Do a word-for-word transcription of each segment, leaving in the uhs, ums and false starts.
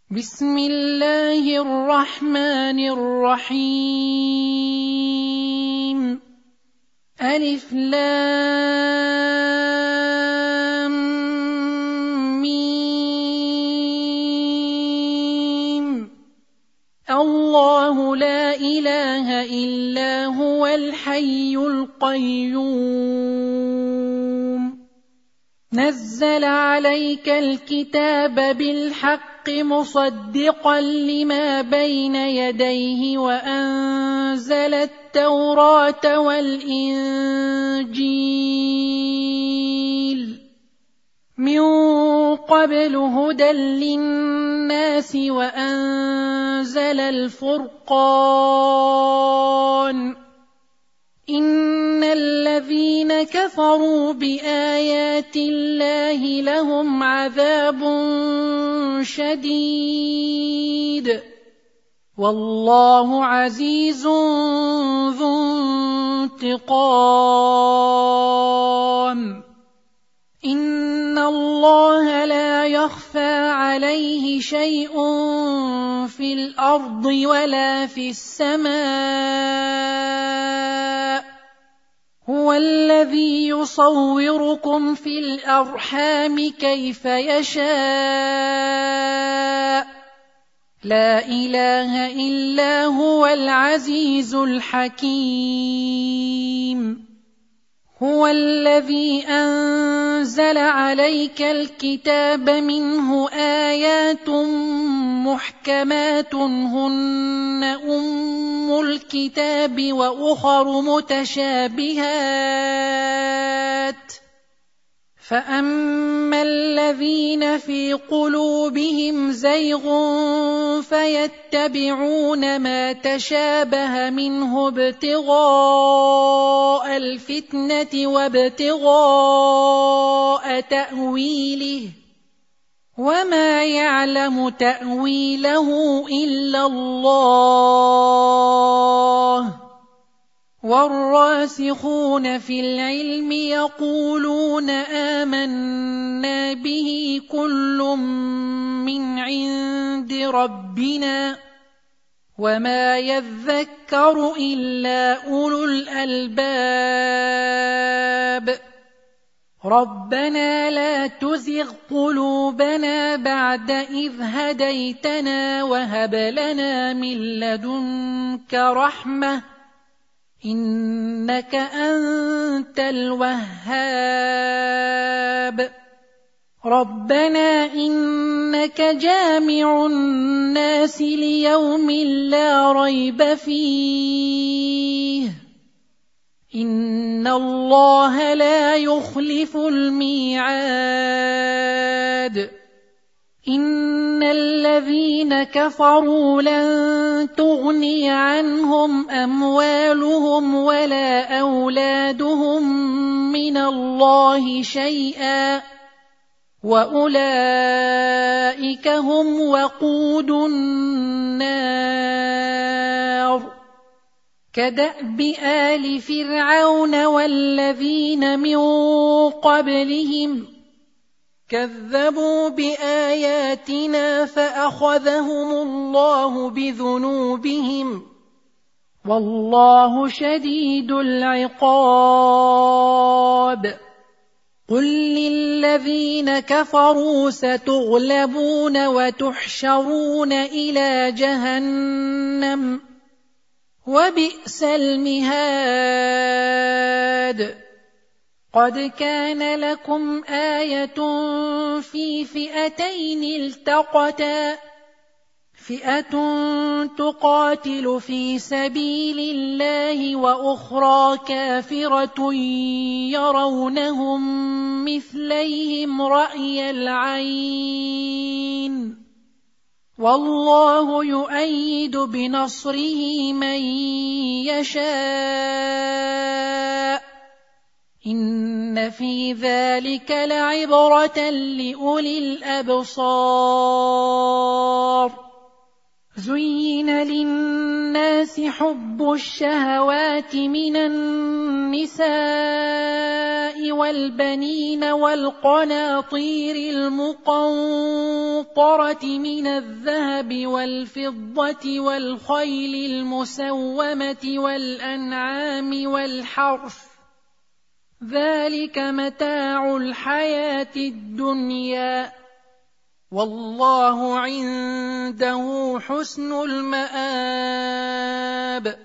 بسم الله الرحمن الرحيم. ألف لام ميم. الله لا إله إلا هو الحي القيوم. نزل عليك الكتاب بالحق مصدقا لما بين يديه وأنزل التوراة والإنجيل من قبل هدى للناس وأنزل الفرقان. إن الذين كفروا بآيات الله لهم عذاب شديد والله عزيز ذو انتقام. إن الله لا يخفى عليه شيء في الأرض ولا في السماء. هو الذي يصوركم في الأرحام كيف يشاء. لا إله إلا هو العزيز الحكيم. هو الذي أنزل عليك الكتاب منه آيات محكمات هن أم الكتاب وأخر متشابهات. فأما الذين في قلوبهم زيغ فيتبعون ما تشابه منه ابتغاء الفتنة وابتغاء تأويله وما يعلم تأويله إلا الله. والراسخون في العلم يقولون آمنا به كل من عند ربنا وما يذكر إلا أولو الألباب. ربنا لا تزغ قلوبنا بعد إذ هديتنا وهب لنا من لدنك رحمة إنك أنت الوهاب. ربنا إنك جامع الناس ليوم لا ريب فيه إن الله لا يخلف الميعاد. إن الذين كفروا لن تغني عنهم أموالهم ولا أولادهم من الله شيئا وأولئك هم وقود النار. كدأب آل فرعون والذين من قبلهم كذبوا بآياتنا فأخذهم الله بذنوبهم والله شديد العقاب. قل للذين كفروا ستغلبون وتحشرون إلى جهنم وبئس المهاد. قد كان لكم آية في فئتين التقتا فئة تقاتل في سبيل الله وأخرى كافرة يرونهم مثليهم رأي العين والله يؤيد بنصره من يشاء. إن في ذلك لعبرة لأولي الأبصار. زين للناس الناس حب الشهوات من النساء والبنين والقناطير المقنطرة من الذهب والفضة والخيل المسومة والأنعام والحرث، ذلك متاع الحياة الدنيا، والله عنده حسن المآب.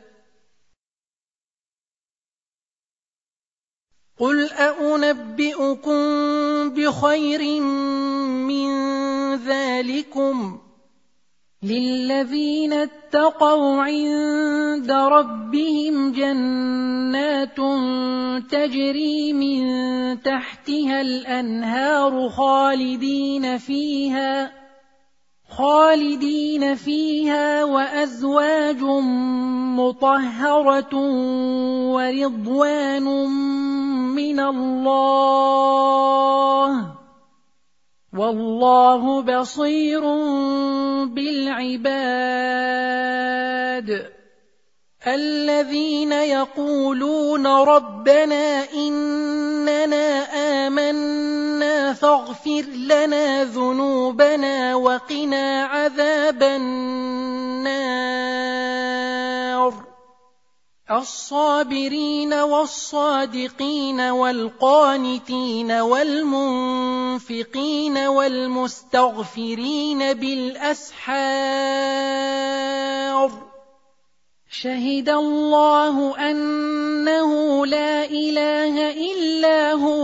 قل أأنبئكم بخير من ذلكم للذين اتقوا عند ربهم جنات تجري من تحتها الأنهار خالدين فيها خالدين فيها وأزواج مطهرة ورضوان من الله، والله بصير بالعباد. الذين يقولون ربنا إننا آمنا فاغفر لنا ذنوبنا وقنا عذاب النار، الصابرين والصادقين والقانتين والمنفقين والمستغفرين بالأسحار، شهد الله أنه لا إله إلا هو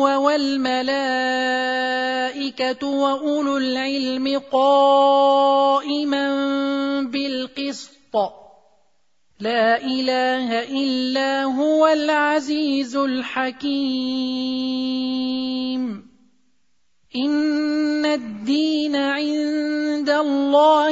والملائكة وأولو العلم قائما بالقسط، لا إله إلا هو العزيز الحكيم. إن الدين عند الله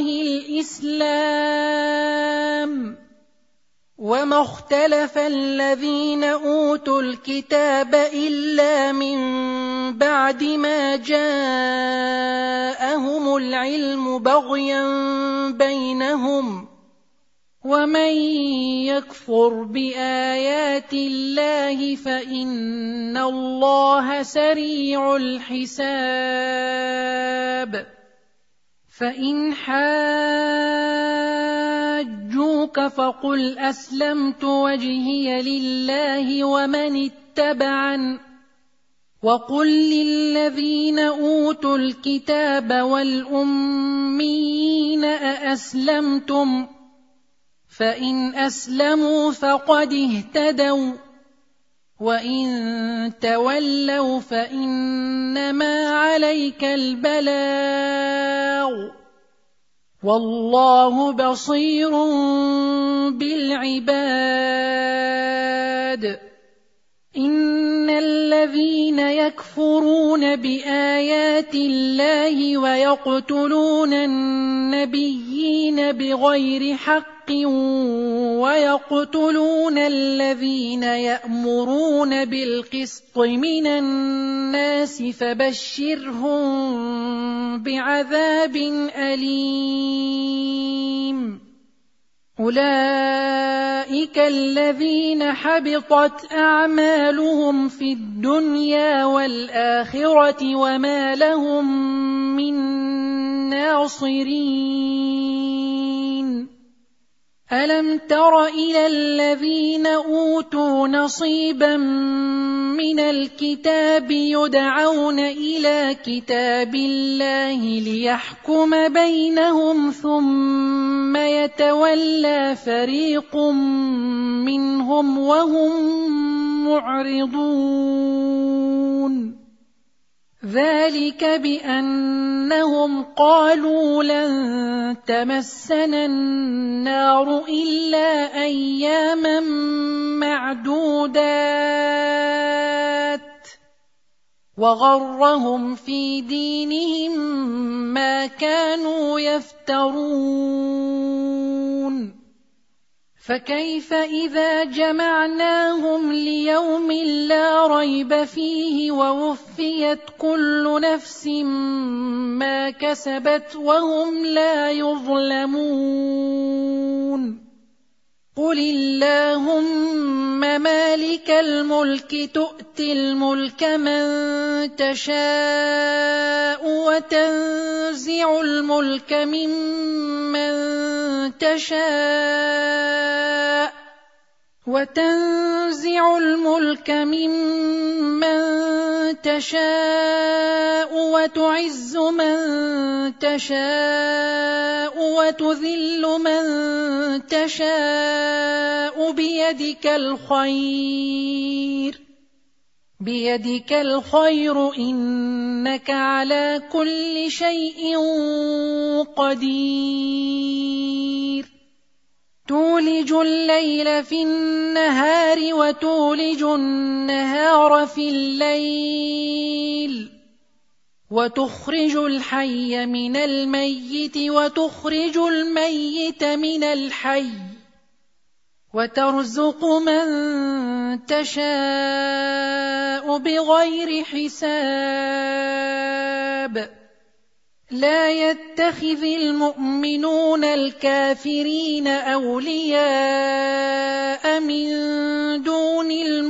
الإسلام، وما اختلف الذين أوتوا الكتاب إلا من بعد ما جاءهم العلم بغيا بينهم، ومن يكفر بآيات الله فإن الله سريع الحساب. فإن حاجوك فقل أسلمت وجهي لله ومن اتبعن، وقل للذين أوتوا الكتاب والأميين أأسلمتم؟ فإن أسلموا فقد اهتدوا، وإن تولوا فإنما عليك البلاغ، والله بصير بالعباد. إن الذين يكفرون بآيات الله ويقتلون النبيين بغير حق ويقتلون الذين يأمرون بالقسط من الناس فبشرهم بعذاب أليم. أولئك الذين حبطت أعمالهم في الدنيا والآخرة وما لهم من ناصرين. ألم تر إلى الذين أوتوا نصيبا من الكتاب يدعون إلى كتاب الله ليحكم بينهم ثم يتولى فريق منهم وهم معرضون، ذلك بأنهم قالوا لن تمسنا النار إلا أياما معدودات، وغرهم في دينهم ما كانوا يفترون. فكيف إذا جمعناهم ليوم لا ريب فيه ووفيت كل نفس ما كسبت وهم لا يظلمون. قل اللهم مالك الملك تؤتي الملك من تشاء وتنزع الملك ممن تشاء وتنزع الملك ممن تشاء وتعز من تشاء وتذل من تشاء بيدك الخير بيدك الخير إنك على كل شيء قدير تولج الليل في النهار وتولج النهار في الليل وتخرج الحي من الميت وتخرج الميت من الحي وترزق من تشاء بغير حساب لا يتخذ المؤمنون الكافرين أولياء من دون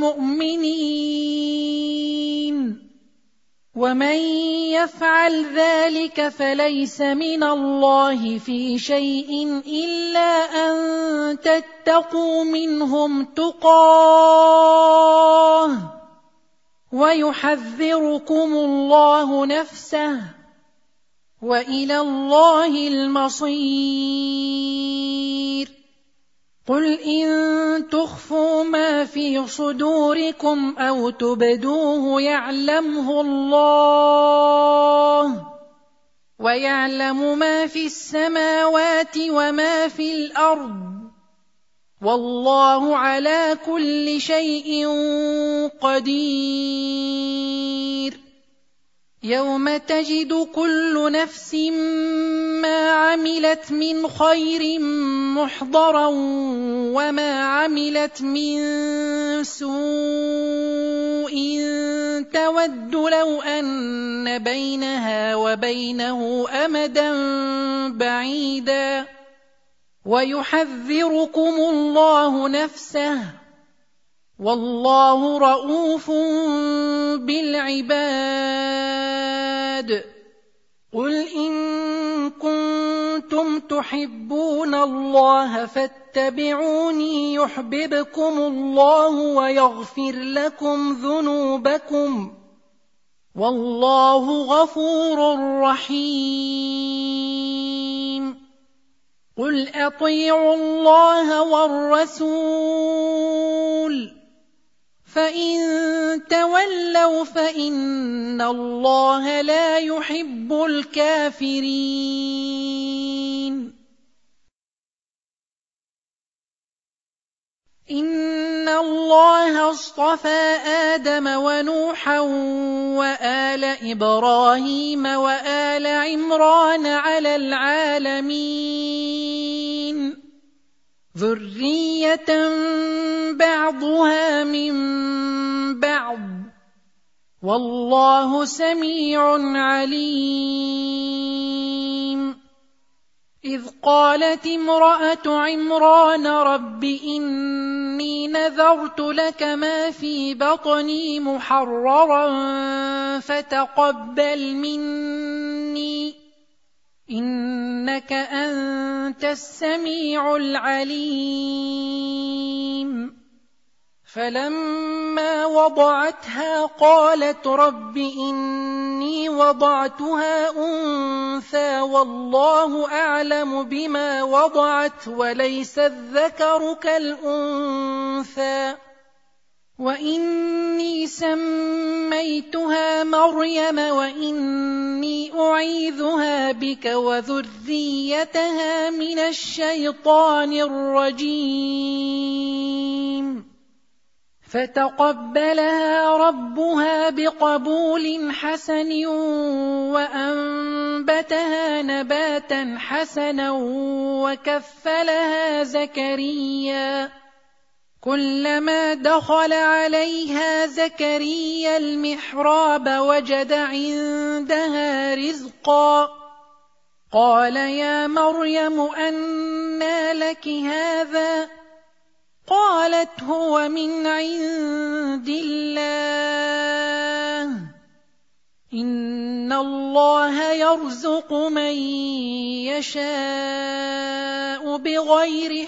المؤمنين ومن يفعل ذلك فليس من الله في شيء إلا أن تتقوا منهم تقاه ويحذركم الله نفسه وإلى الله المصير قل إن تخفوا ما في صدوركم أو تبدوه يعلمه الله ويعلم ما في السماوات وما في الأرض والله على كل شيء قدير يوم تجد كل نفس ما عملت من خير محضرا وما عملت من سوء تود لو أن بينها وبينه أمدا بعيدا ويحذركم الله نفسه والله رءوف بالعباد قل إن كنتم تحبون الله فاتبعوني يحببكم الله ويغفر لكم ذنوبكم والله غفور رحيم قل أطيعوا الله والرسول فإن تولوا فإن الله لا يحب الكافرين إن الله اصطفى آدم ونوحا وآل إبراهيم وآل عمران على العالمين ذرية بعضها من بعض والله سميع عليم إذ قالت امرأة عمران رب إني نذرت لك ما في بطني محررا فتقبل مني إنك أنت السميع العليم فلما وضعتها قالت رب إني وضعتها أنثى والله أعلم بما وضعت وليس الذكر كالأنثى وإني سميتها مريم وإني أعيذها بك وذريتها من الشيطان الرجيم فتقبلها ربها بقبول حسن وأنبتها نباتا حسنا وكفلها زكريا كلما دخل عليها زكريا المحراب وجد عندها رزقا قال يا مريم أنى لك هذا قالت هو من عند الله إن الله يرزق من يشاء بغير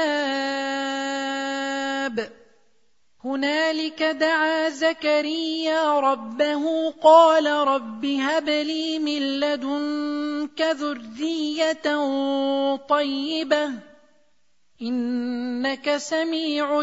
حساب. هنالك دعا زكريا ربه قال رب هب لي من لدنك ذرية طيبة إنك سميع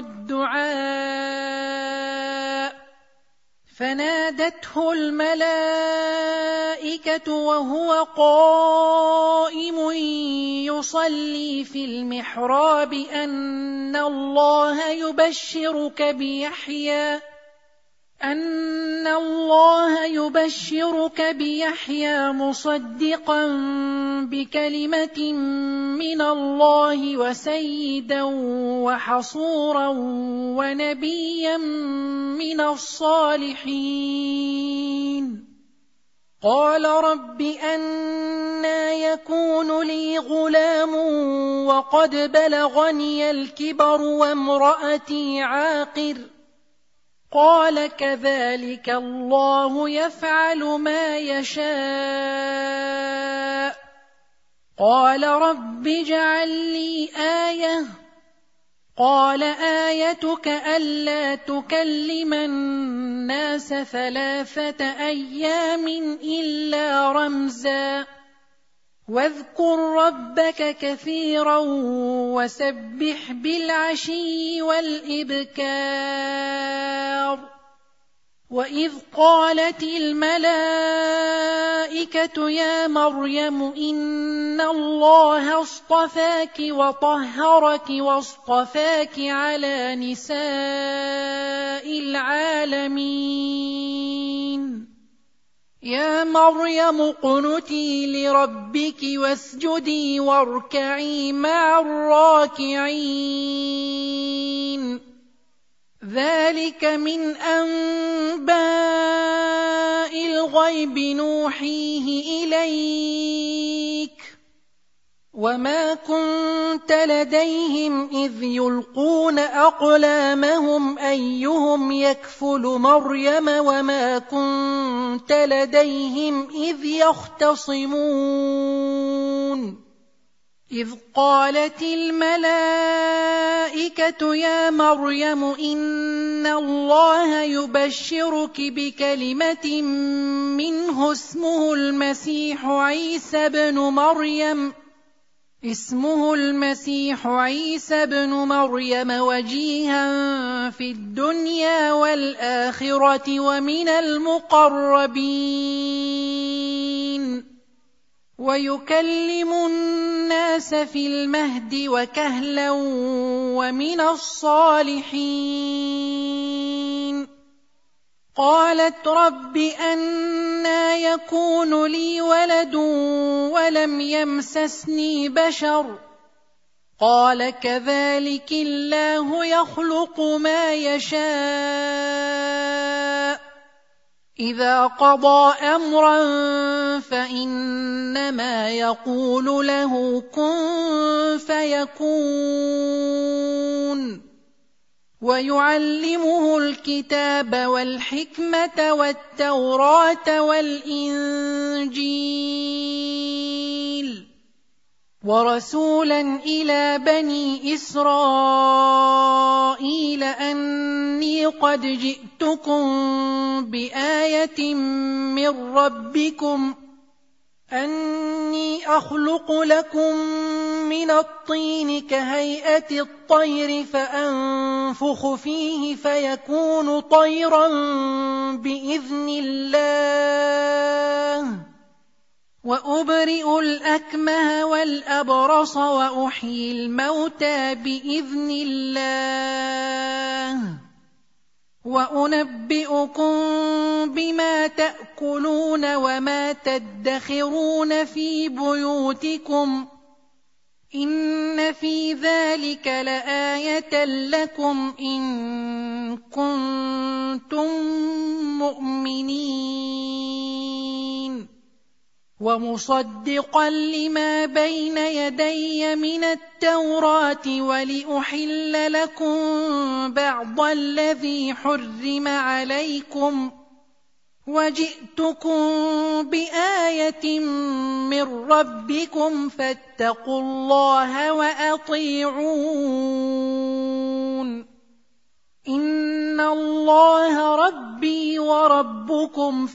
الدعاء. فنادته الملائكة وهو قائم يصلي في المحراب أن الله يبشرك بيحيى أن الله يبشرك بيحيى مصدقا بكلمة من الله وسيدا وحصورا ونبيا من الصالحين. قال رب أنى يكون لي غلام وقد بلغني الكبر وامرأتي عاقر. قال كذلك الله يفعل ما يشاء. قال رب اجعل لي آية. قال آيتك ألا تكلم الناس ثلاثة أيام إلا رمزا واذكر ربك كثيرا وسبح بالعشي والإبكار. وإذ قالت الملائكة يا مريم إن الله اصطفاك وطهرك واصطفاك على نساء العالمين. يا مريم اقنتي لربك واسجدي واركعي مع الراكعين. ذلك من أنباء الغيب نوحيه إليك وما كنت لديهم إذ يلقون أقلامهم أيهم يكفل مريم وما كنت لديهم إذ يختصمون. إذ قالت الملائكة يا مريم إن الله يبشرك بكلمة منه اسمه المسيح عيسى بن مريم اسمه المسيح عيسى بن مريم وجيها في الدنيا والآخرة ومن المقربين ويكلم الناس في المهد وكهلا ومن الصالحين. قالت رب أنى يكون لي ولد ولم يمسسني بشر. قال كذلك الله يخلق ما يشاء إذا قضى أمرا فإنما يقول له كن فيكون. ويعلمه الكتاب والحكمة والتوراة والإنجيل ورسولا إلى بني إسرائيل أني قد جئتكم بآية من ربكم أني أخلق لكم من الطين كهيئة الطير فأنفخ فيه فيكون طيرا بإذن الله وأبرئ الأكمه والأبرص وأحيي الموتى بإذن الله وأنبئكم بما تأكلون وما تدخرون في بيوتكم إن في ذلك لآية لكم إن كنتم مؤمنين. ومصدقا لما بين يدي من التوراة ولأحل لكم بعض الذي حرم عليكم وجئتكم بآية من ربكم فاتقوا الله وأطيعون إن الله ربي وربكم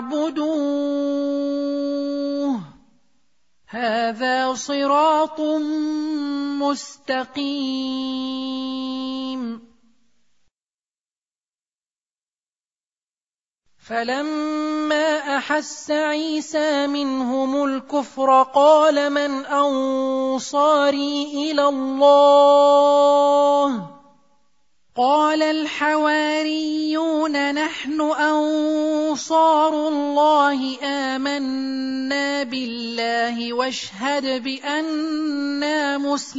فاعبدوه هذا صراط مستقيم. فلما أحس عيسى منهم الكفر قال من أنصاري إلى الله قال الحواريون نحن أنصار الله آمنا بالله واشهد بأننا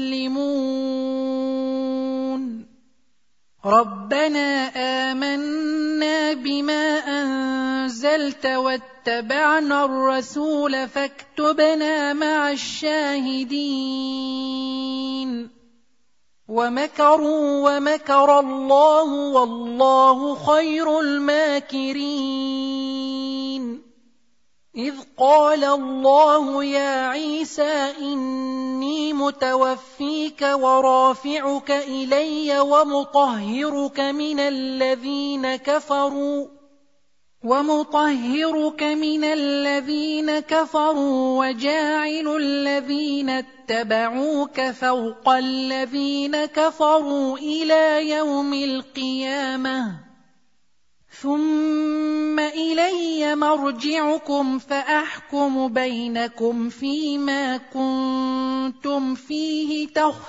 مسلمون ربنا آمنا بما أنزلت واتبعنا الرسول فاكتبنا مع الشاهدين ومكروا ومكر الله والله خير الماكرين. إذ قال الله يا عيسى إني متوفيك ورافعك إلي ومطهرك من الذين كفروا ومطهرك من الذين كفروا وجاعل الذين اتبعوك فوق الذين كفروا إلى يوم القيامة ثم إلي مرجعكم فأحكم بينكم فيما كنتم فيه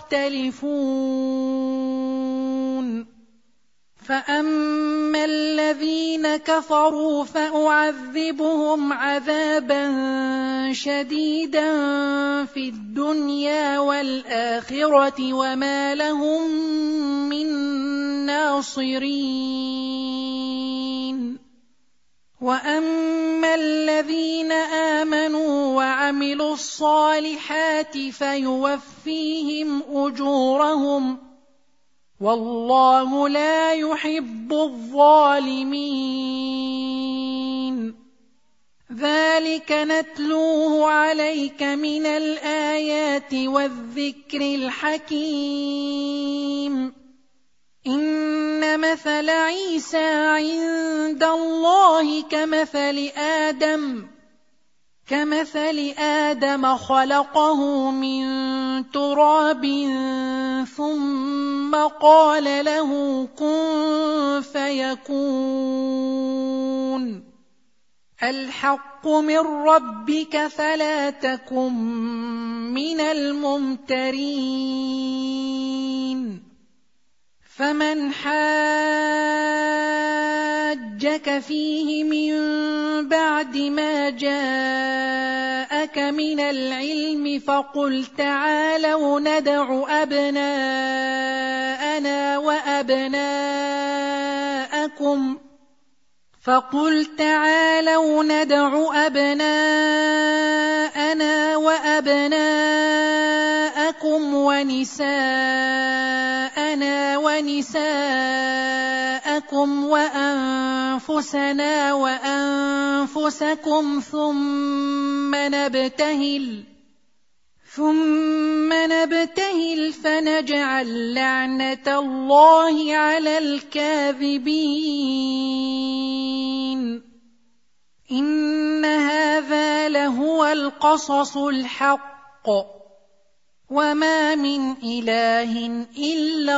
تختلفون. فأما الذين كفروا فأعذبهم عذابا شديدا في الدنيا والآخرة وما لهم من ناصرين. وأما الذين آمنوا وعملوا الصالحات فيوفيهم أجورهم والله لا يحب الظالمين. ذلك نتلوه عليك من الآيات والذكر الحكيم. إن مثل عيسى عند الله كمثل آدم كمثل آدم خلقه من تراب ثم قال له كن فيكون. الحق من ربك فلا تكن من الممترين. فمن حاجك فيه من بعد ما جاءك من العلم فقل تعالوا ندع أبناءنا وأبناءكم فقل تعالوا ندع أبناءنا وأبناءكم ونساءنا ونساءكم وأنفسنا وأنفسكم ثم نبتهل ثم نبتهل فنجعل لعنة الله على الكاذبين. إن هذا لهو القصص الحق وما من إله إلا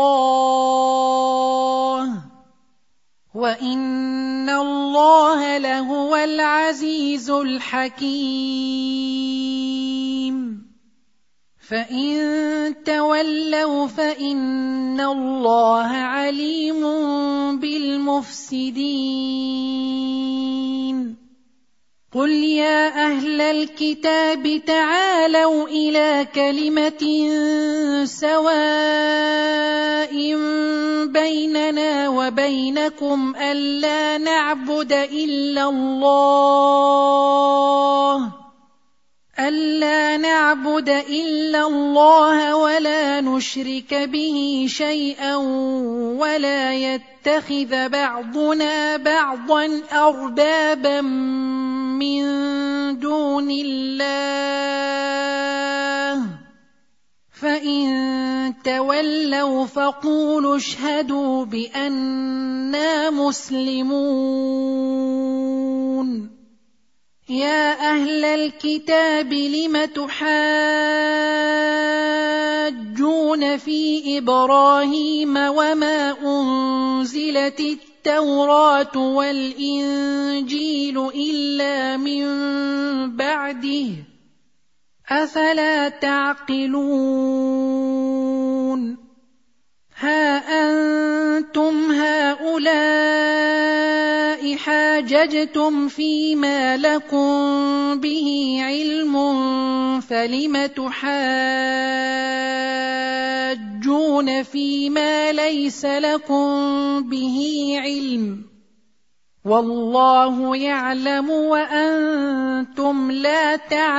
الله وإن الله لهو العزيز الحكيم. فإن تولوا فإن الله عليم بالمفسدين. قل يا أهل الكتاب تعالوا إلى كلمة سواء بيننا وبينكم ألا نعبد إلا الله ألا نعبد إلا الله ولا نشرك به شيئا ولا يتخذ بعضنا بعضا أربابا من دون الله فإن تولوا فقولوا اشهدوا بأننا مسلمون. يا أهل الكتاب لم تحاجون في إبراهيم وما أنزلت التوراة والإنجيل إلا من بعده أفلا تعقلون. ها أنتم هؤلاء حاججتم فيما لكم به علم فلم تحاجون فيما ليس لكم به علم والله يعلم وأنتم لا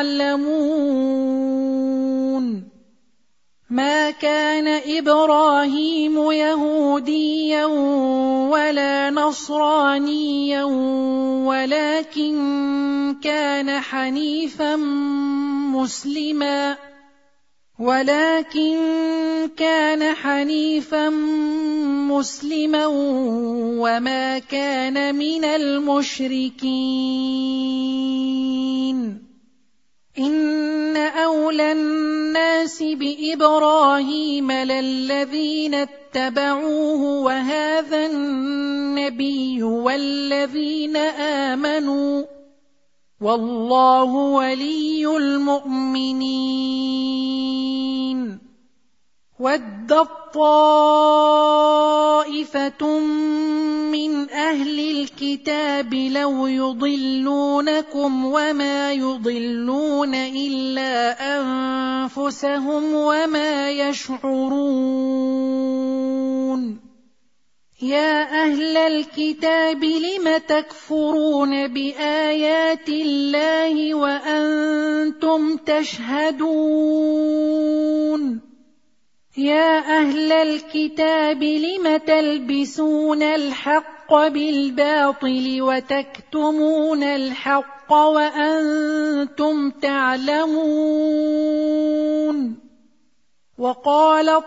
تعلمون. ما كان إبراهيم يهوديا ولا نصرانيا ولكن كان حنيفا مسلما ولكن كان حنيفا مسلما وما كان من المشركين. إن أولى الناس بإبراهيم للذين اتبعوه وهذا النبي والذين آمنوا والله ولي المؤمنين. ودت طائفة من أهل الكتاب لو يضلونكم وما يضلون إلا أنفسهم وما يشعرون. يا أهل الكتاب لم تكفرون بآيات الله وأنتم تشهدون. يا أهل الكتاب لم تلبسون الحق بالباطل وتكتمون الحق وأنتم تعلمون. وقالت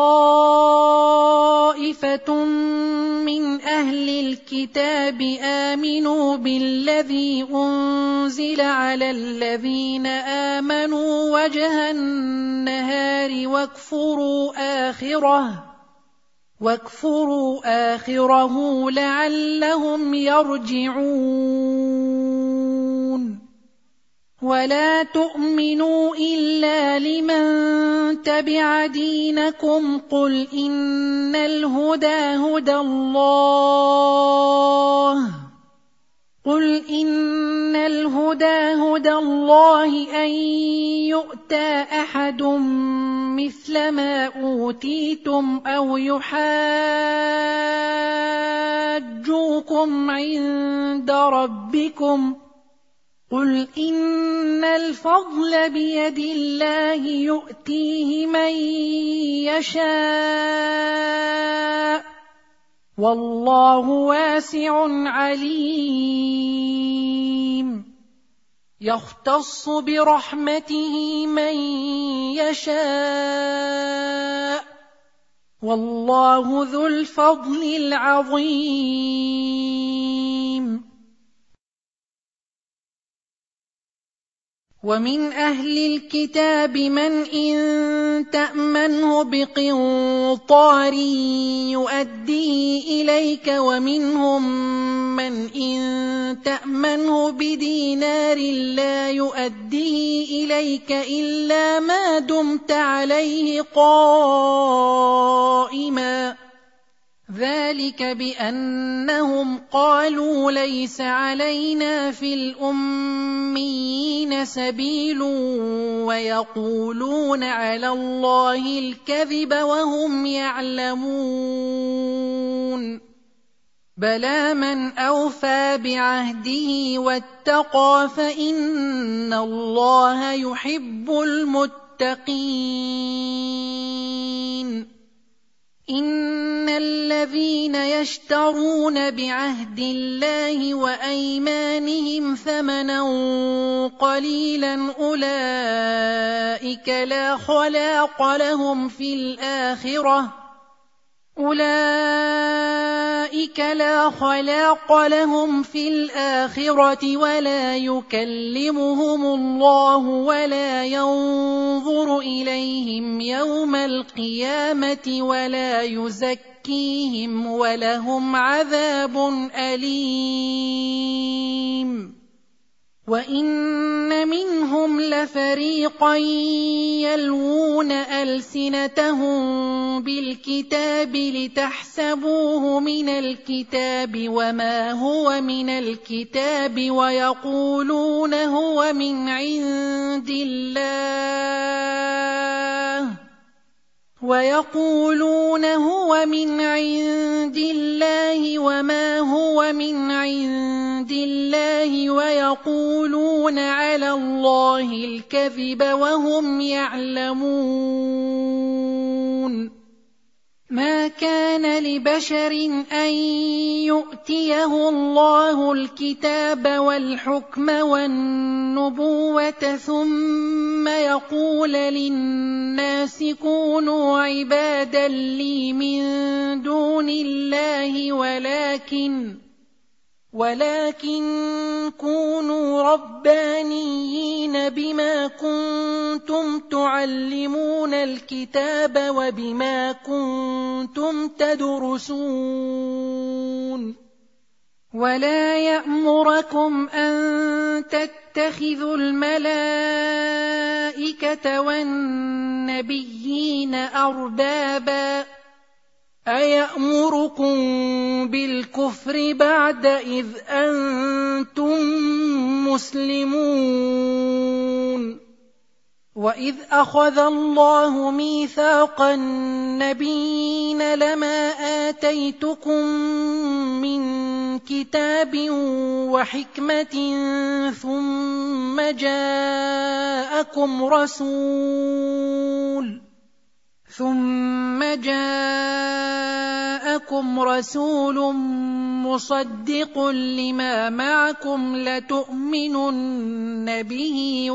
طائفة من أهل الكتاب آمنوا بالذي أنزل على الذين آمنوا وجه النهار واكفروا آخره واكفروا آخره لعلهم يرجعون. ولا تؤمنوا إلا لمن تبع دينكم قل إن الهدى هدى الله قل إن الهدى هدى الله أن يؤتى أحد مثل ما أوتيتم أو يحاجوكم عند ربكم قل إن الفضل بيد الله يؤتيه من يشاء والله واسع عليم. يختص برحمته من يشاء والله ذو الفضل العظيم. ومن أهل الكتاب من إن تأمنه بقنطار يؤديه إليك ومنهم من إن تأمنه بدينار لا يؤديه إليك إلا ما دمت عليه قائما ذلك بأنهم قالوا ليس علينا في الأميين سبيل ويقولون على الله الكذب وهم يعلمون. بلى من أوفى بعهده واتقى فإن الله يحب المتقين. إن الذين يشترون بعهد الله وأيمانهم ثمنا قليلا أولئك لا خلاق لهم في الآخرة أولئك لا خلاق لهم في الآخرة ولا يكلمهم الله ولا ينظر إليهم يوم القيامة ولا يزكيهم ولهم عذاب أليم. وإن منهم لفريقا يلوون ألسنتهم بالكتاب لتحسبوه من الكتاب وما هو من الكتاب ويقولون هو من عند الله ويقولون هو من عند الله وما هو من عند الله ويقولون على الله الكذب وهم يعلمون. ما كان لبشر أن يؤتيه الله الكتاب والحكم والنبوة ثم يقول للناس كونوا عبادا لي من دون الله ولكن ولكن كونوا ربانيين بما كنتم تعلمون الكتاب وبما كنتم تدرسون. ولا يأمركم أن تتخذوا الملائكة والنبيين أربابا أيأمركم بالكفر بعد إذ أنتم مسلمون. وإذ أخذ الله ميثاق النبيين لما آتيتكم من كتاب وحكمة ثم جاءكم رسول ثم جاءكم رسول مصدق لما معكم لتؤمنن به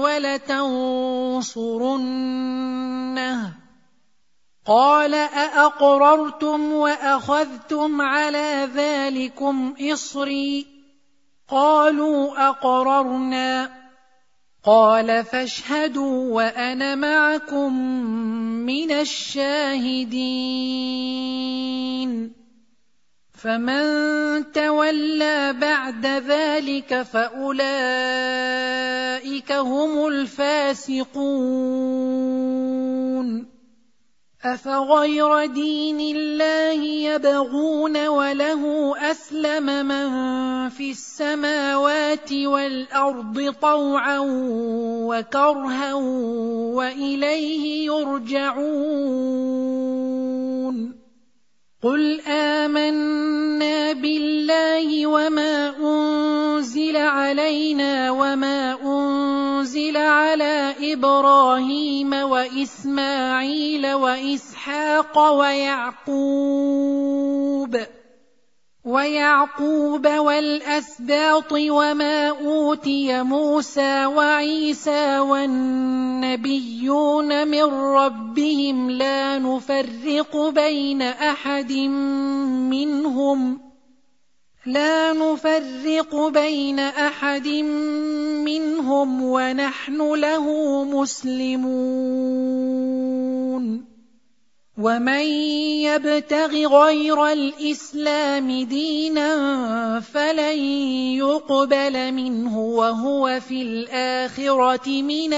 ولتنصرنه قال أأقررتم وأخذتم على ذلكم إصري قالوا أقررنا قال فاشهدوا وأنا معكم من الشاهدين. فمن تولى بعد ذلك فأولئك هم الفاسقون. أفغير دين الله يبغون وله أسلم من في السماوات والأرض طوعا وكرها وإليه يرجعون. قل آمنا بالله وما أنزل علينا وما أنزل على إبراهيم وإسماعيل وإسحاق ويعقوب ويعقوب والأسباط وما أوتي موسى وعيسى والنبيون من ربهم لا نفرق بين أحد منهم لا نفرق بين أحد منهم ونحن له مسلمون. ومن يبتغ غير الإسلام دينا فلن يقبل منه وهو في الآخرة من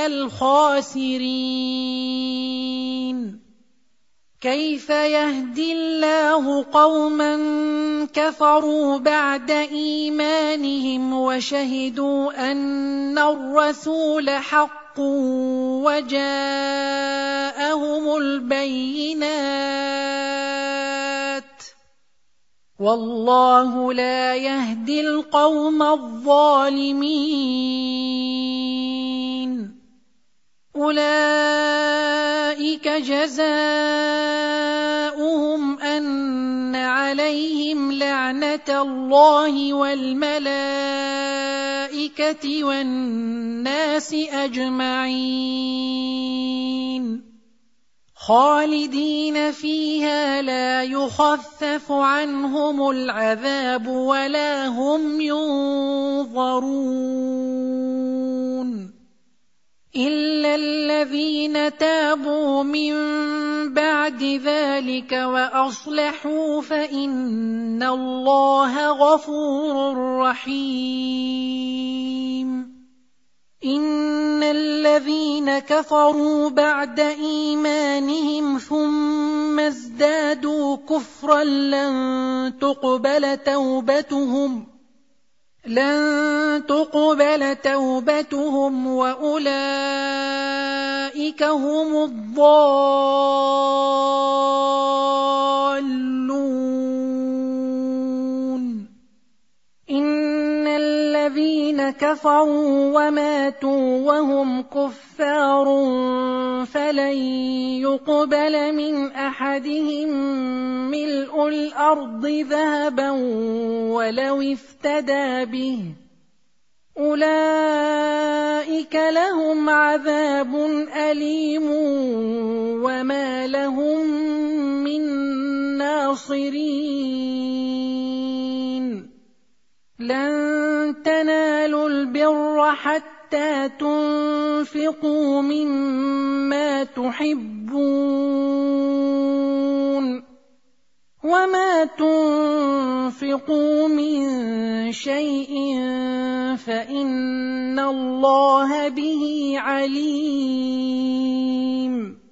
الخاسرين. كيف يهدي الله قوما كفروا بعد إيمانهم وشهدوا أن الرسول حق وجاءهم البينات والله لا يهدي القوم الظالمين. أولئك جزاؤهم أن عليهم لعنة الله والملائكة والناس أجمعين خالدين فيها لا يخفف عنهم العذاب ولا هم ينظرون إلا الذين تابوا من بعد ذلك وأصلحوا فإن الله غفور رحيم. إن الذين كفروا بعد إيمانهم ثم ازدادوا كفرا لن تقبل توبتهم لن تقبل توبتهم وأولئك هم الضالون. إن الذين كفروا وماتوا وهم كفار فلن يقبل من أحدهم ملء الأرض ذهبا ولو افتدى به أولئك لهم عذاب أليم وما لهم من ناصرين. لن تنالوا البر حتى تنفقوا مما تحبون وما تنفقوا من شيء فإن الله به عليم.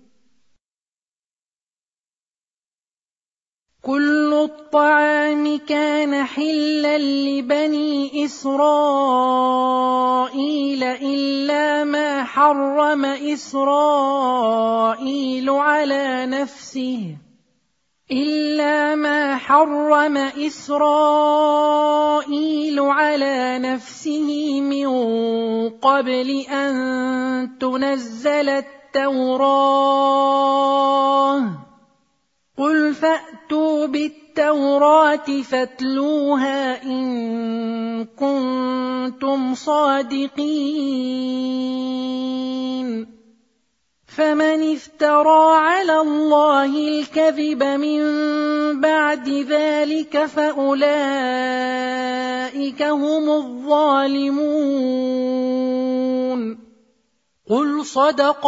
كل الطعام كان حلا لبني إسرائيل إلا ما حرم إسرائيل على نفسه إلا ما حرم إسرائيل على نفسه من قبل أن تنزل التوراة. قل فأتوا بالتوراة فاتلوها إن كنتم صادقين. فمن افترى على الله الكذب من بعد ذلك فأولئك هم الظالمون. قل صدق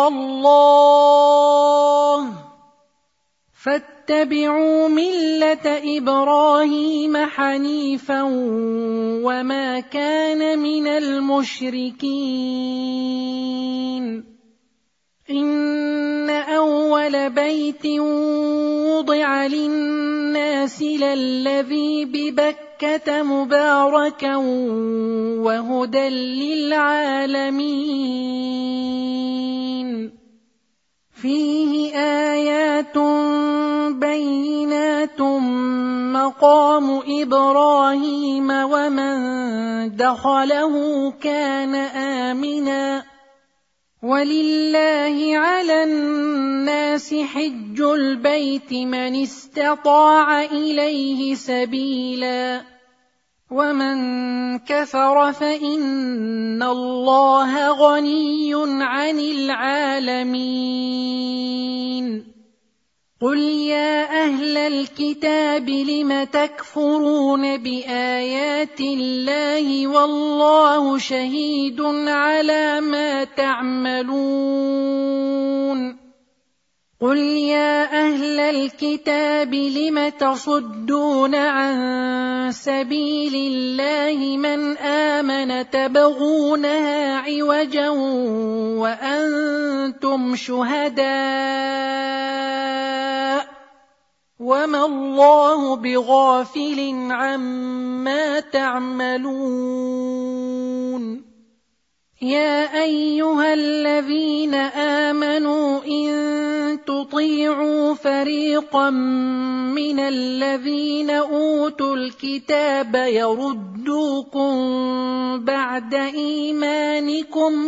الله فاتبعوا ملة إبراهيم حنيفا وما كان من المشركين. إن أول بيت وضع للناس للذي ببكة مباركا وهدى للعالمين. فيه آيات بينات مقام إبراهيم ومن دخله كان آمنا ولله على الناس حج البيت من استطاع إليه سبيلا ومن كفر فإن الله غني عن العالمين. قل يا أهل الكتاب لم تكفرون بآيات الله والله شهيد على ما تعملون. قل يا أهل الكتاب لم تصدون عن سبيل الله من آمن تبغونها عوجا وأنتم شهداء وما الله بغافل عما تعملون. يا أيها الذين آمنوا إن تطيعوا تطيعوا فريقا من الذين أوتوا الكتاب يردوكم بعد إيمانكم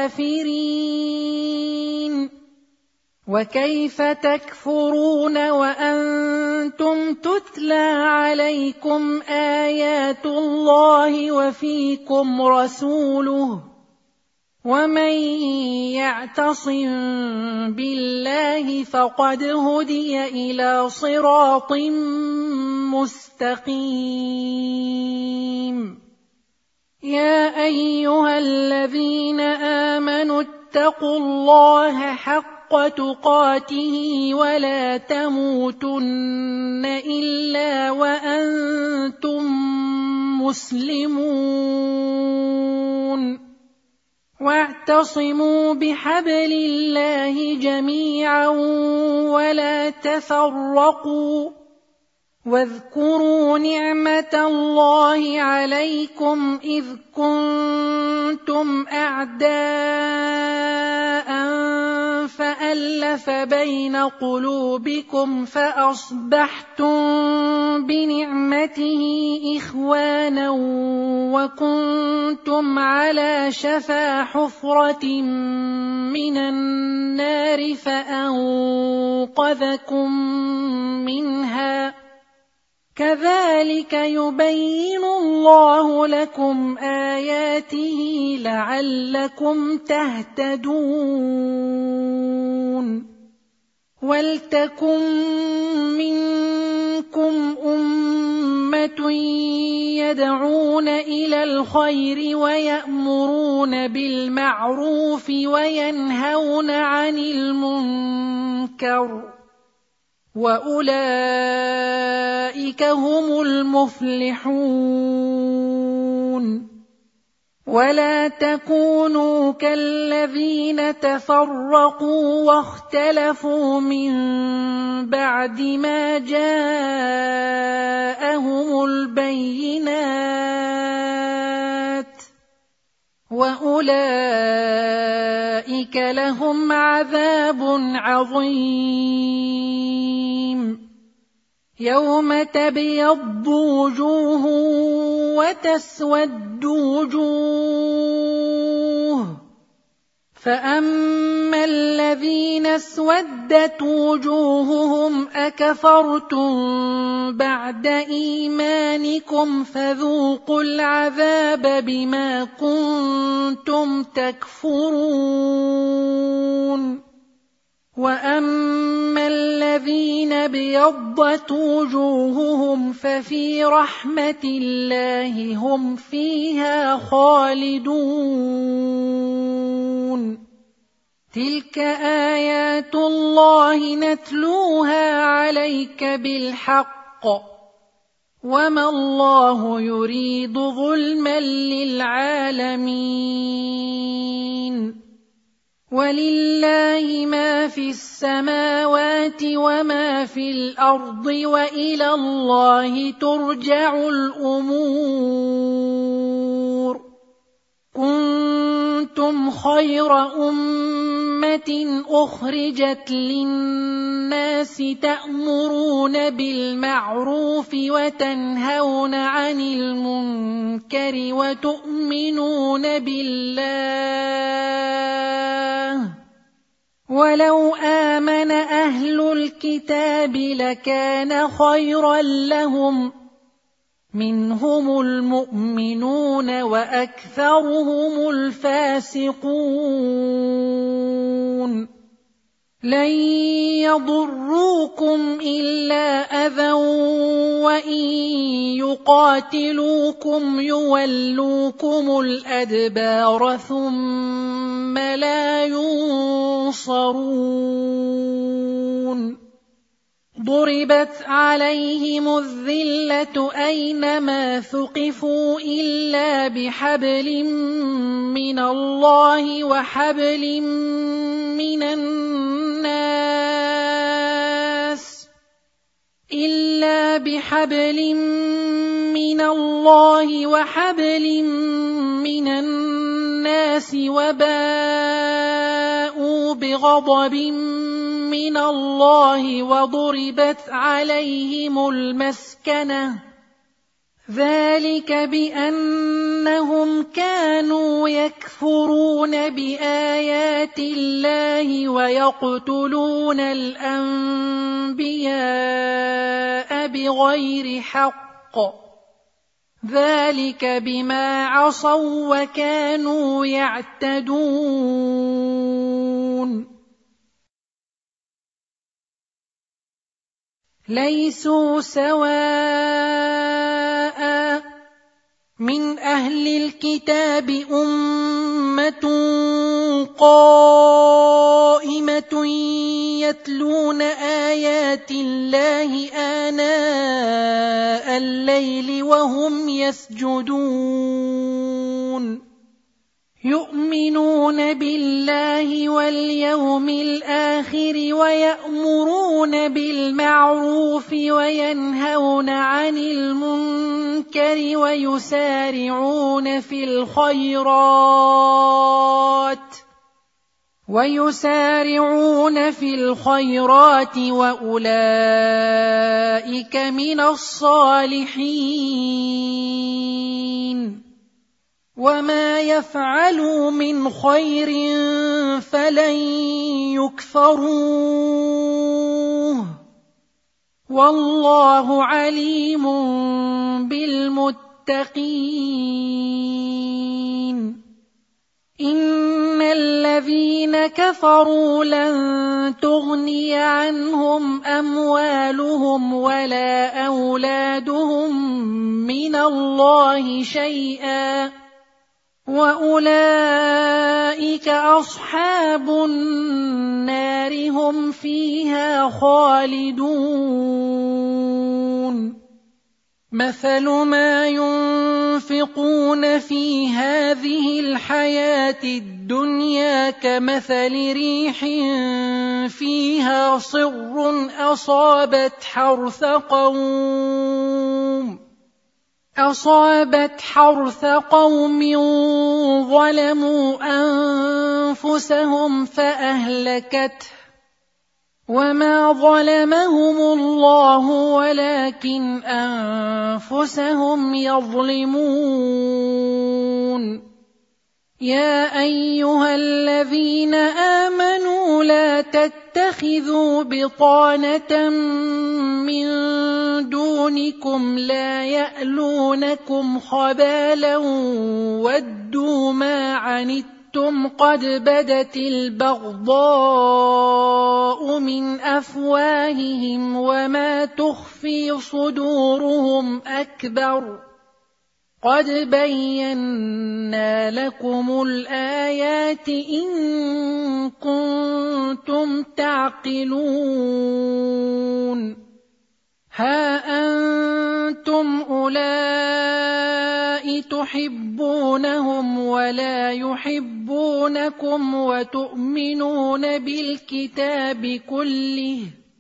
كافرين وكيف تكفرون وأنتم تتلى عليكم آيات الله وفيكم رسوله ومن يعتصم بالله فقد هدي إلى صراط مستقيم يا أيها الذين آمنوا اتقوا الله حق تقاته ولا تموتن إلا وأنتم مسلمون واعتصموا بحبل الله جميعا ولا تفرقوا واذكروا نعمة الله عليكم إذ كنتم أعداء فألف بين قلوبكم فأصبحتم بنعمته إخوانا وكنتم على شفا حفرة من النار فأنقذكم منها كذلك يبين الله لكم آياته لعلكم تهتدون ولتكن منكم أمة يدعون إلى الخير ويأمرون بالمعروف وينهون عن المنكر وأولئك هم المفلحون ولا تكونوا كالذين تفرقوا واختلفوا من بعد ما جاءهم البينات وأولئك لهم عذاب عظيم يوم تبيض وجوه وتسود وجوه فأما الذين اسودت وجوههم أكفرتم بعد إيمانكم فذوقوا العذاب بما كنتم تكفرون وأما الذين ابيضت وجوههم ففي رحمة الله هم فيها خالدون تلك آيات الله نتلوها عليك بالحق وما الله يريد ظلما للعالمين ولله ما في السماوات وما في الأرض وإلى الله ترجع الأمور كنتم خير أمة أخرجت للناس تأمرون بالمعروف وتنهون عن المنكر وتؤمنون بالله ولو آمن أهل الكتاب لكان خيرا لهم منهم المؤمنون وأكثرهم الفاسقون لن يضروكم إلا أذى وإن يقاتلوكم يولوكم الأدبار ثم لا ينصرون ضربت عليهم الذلة أينما ثقفوا إلا بحبل من الله وحبل من الناس إلا بحبل من الله وحبل من الناس وباءوا بغضب من الله وضربت عليهم المسكنة ذلك بأنهم كانوا يكفرون بآيات الله ويقتلون الأنبياء بغير حق ذلك بما عصوا وكانوا يعتدون ليسوا سواء من أهل الكتاب أمة قائمة يتلون آيات الله آناء الليل وهم يسجدون يؤمنون بالله واليوم الآخر ويأمرون بالمعروف وينهون عن المنكر ويسارعون في الخيرات ويسارعون في الخيرات وأولئك من الصالحين وما يفعلوا من خير فلن يكفروه والله عليم بالمتقين إن الذين كفروا لن تغني عنهم أموالهم ولا أولادهم من الله شيئا وأولئك أصحاب النار هم فيها خالدون مثل ما ينفقون في هذه الحياة الدنيا كمثل ريح فيها صر أصابت حرث قوم أصابت حرث قوم ظلموا أنفسهم فأهلكته وما ظلمهم الله ولكن أنفسهم يظلمون يا أيها الذين آمنوا لا تتخذوا بطانة من دونكم لا يألونكم خبالا ودوا ما عنتم قد بدت البغضاء من أفواههم وما تخفي صدورهم أكبر قد بينا لكم الآيات إن كنتم تعقلون ها أنتم أولئك تحبونهم ولا يحبونكم وتؤمنون بالكتاب كله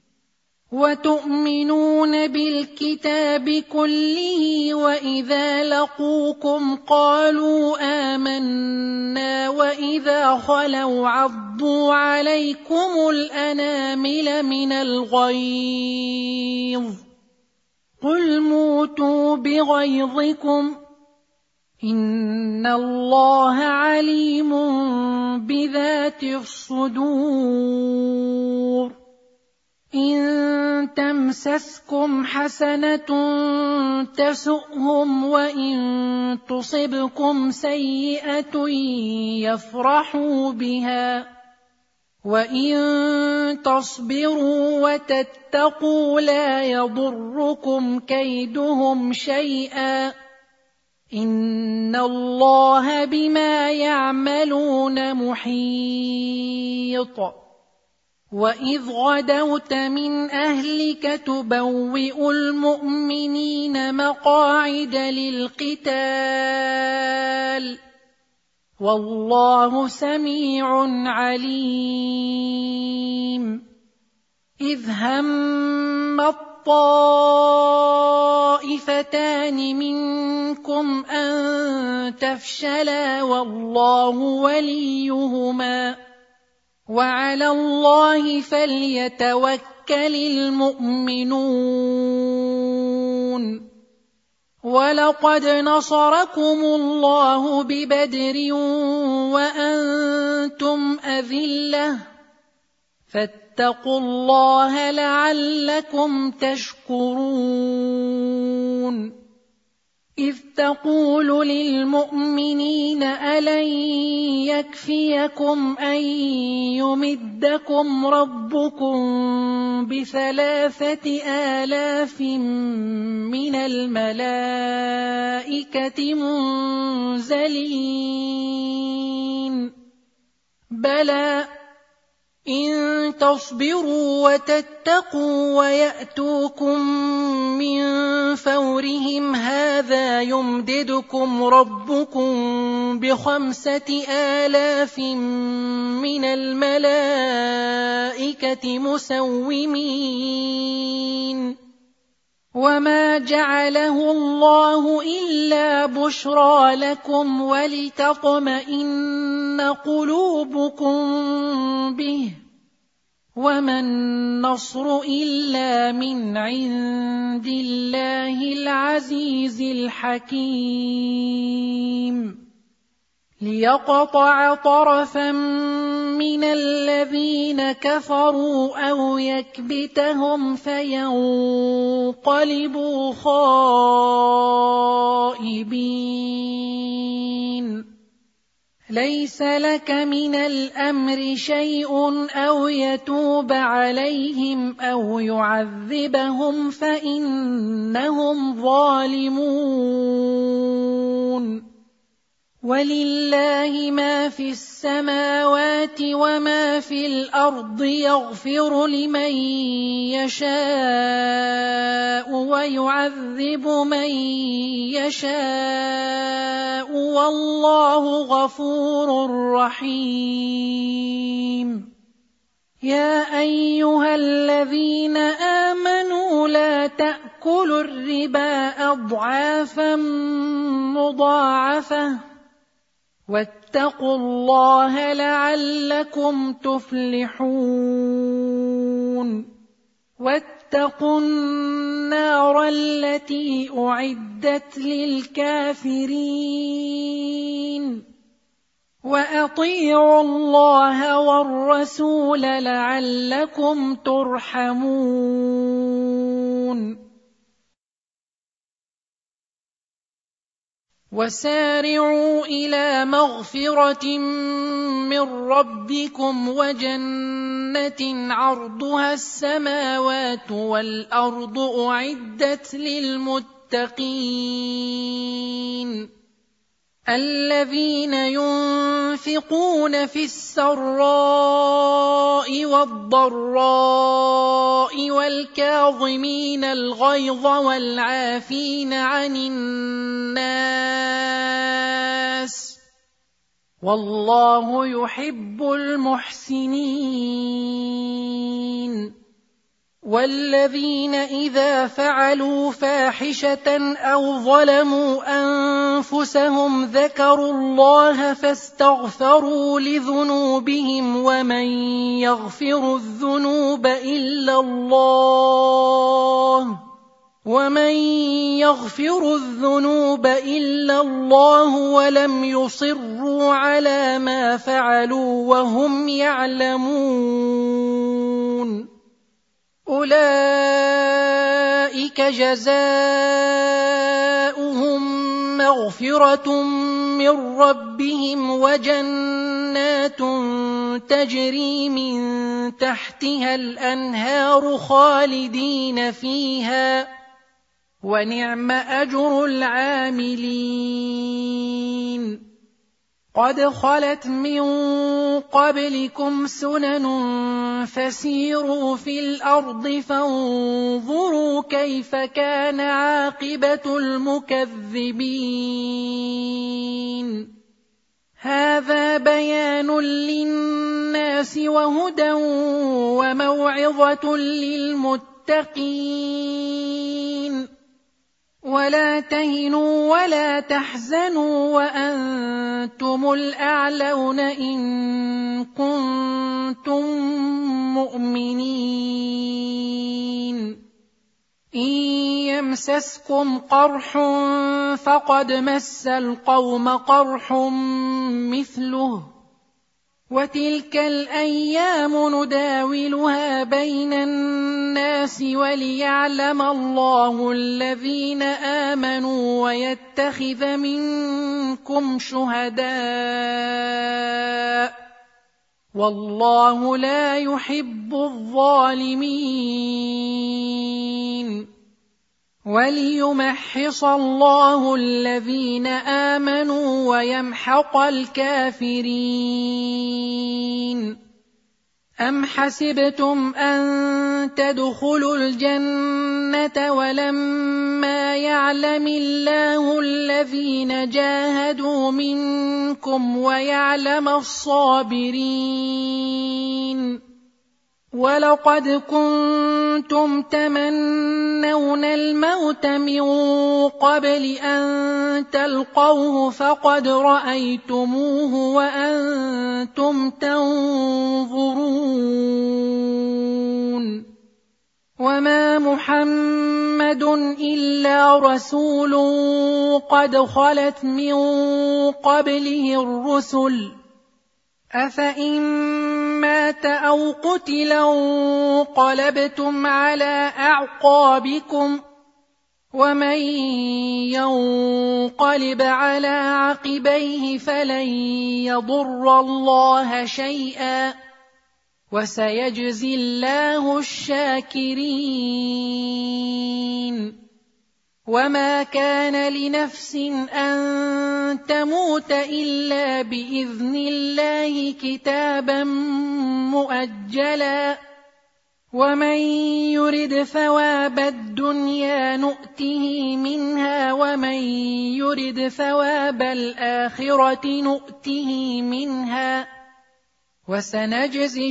وتؤمنون بالكتاب كله وإذا لقوكم قالوا آمنا وإذا خلوا عضوا عليكم الأنامل من الغيظ قل موتوا بغيظكم إن الله عليم بذات الصدور إن تمسسكم حسنة تسؤهم وإن تصبكم سيئة يفرحوا بها وإن تصبروا وتتقوا لا يضركم كيدهم شيئا إن الله بما يعملون محيط وإذ غدوت من أهلك تبوئ المؤمنين مقاعد للقتال والله سميع عليم إذ هم الطائفتان منكم أن تفشلا والله وليهما وعلى الله فليتوكل المؤمنون. ولقد نصركم الله ببدر وأنتم أذلة فاتقوا الله لعلكم تشكرون. إذ تقول للمؤمنين ألن يكفيكم أن يمدكم ربكم بثلاثة آلاف من الملائكة منزلين بلى إن تصبروا وتتقوا ويأتوكم من فورهم هذا يمددكم ربكم بخمسة آلاف من الملائكة مسومين. وما جعله الله إلا بشرى لكم ولتطمئن قلوبكم به وما النصر إلا من عند الله العزيز الحكيم. ليقطع طرفا من الذين كفروا أو يكبتهم فينقلبوا خائبين. ليس لك من الأمر شيء أو يتوب عليهم أو يعذبهم فإنهم ظالمون. ولله ما في السماوات وما في الأرض يغفر لمن يشاء ويعذب من يشاء والله غفور رحيم. يا أيها الذين آمنوا لا تأكلوا الربا أضعافا مضاعفة واتقوا الله لعلكم تفلحون. واتقوا النار التي أعدت للكافرين. وأطيعوا الله والرسول لعلكم ترحمون. وسارعوا إلى مغفرة من ربكم وجنة عرضها السماوات والأرض أعدت للمتقين الذين ينفقون في السراء والضراء والكاظمين الغيظ والعافين عن الناس والله يحب المحسنين. والذين إذا فعلوا فاحشة أو ظلموا أنفسهم ذكروا الله فاستغفروا لذنوبهم ومن يغفر الذنوب إلا الله ومن يغفر الذنوب إلا الله ولم يصروا على ما فعلوا وهم يعلمون. أولئك جزاؤهم مغفرة من ربهم وجنات تجري من تحتها الأنهار خالدين فيها ونعم أجر العاملين. قد خلت من قبلكم سنن فسيروا في الأرض فانظروا كيف كان عاقبة المكذبين. هذا بيان للناس وهدى وموعظة للمتقين. ولا تهنوا ولا تحزنوا وأنتم الأعلون إن كنتم مؤمنين إن يمسسكم قرح فقد مس القوم قرح مثله وتلك الأيام نداولها بين الناس وليعلم الله الذين آمنوا ويتخذ منكم شهداء والله لا يحب الظالمين وليمحص الله الذين آمنوا ويمحق الكافرين أم حسبتم أن تدخلوا الجنة ولما يعلم الله الذين جاهدوا منكم ويعلم الصابرين ولقد كنتم تمنون الموت من قبل أن تلقوه فقد رأيتموه وأنتم تنظرون وما محمد إلا رسول قد خلت من قبله الرسل أفإن مات أو قتل انقلبتم على أعقابكم ومن ينقلب على عقبيه فلن يضر الله شيئا وسيجزي الله الشاكرين وما كان لنفس أن تموت إلا بإذن الله كتابا مؤجلا ومن يرد ثواب الدنيا نؤته منها ومن يرد ثواب الآخرة نؤته منها وسنجزي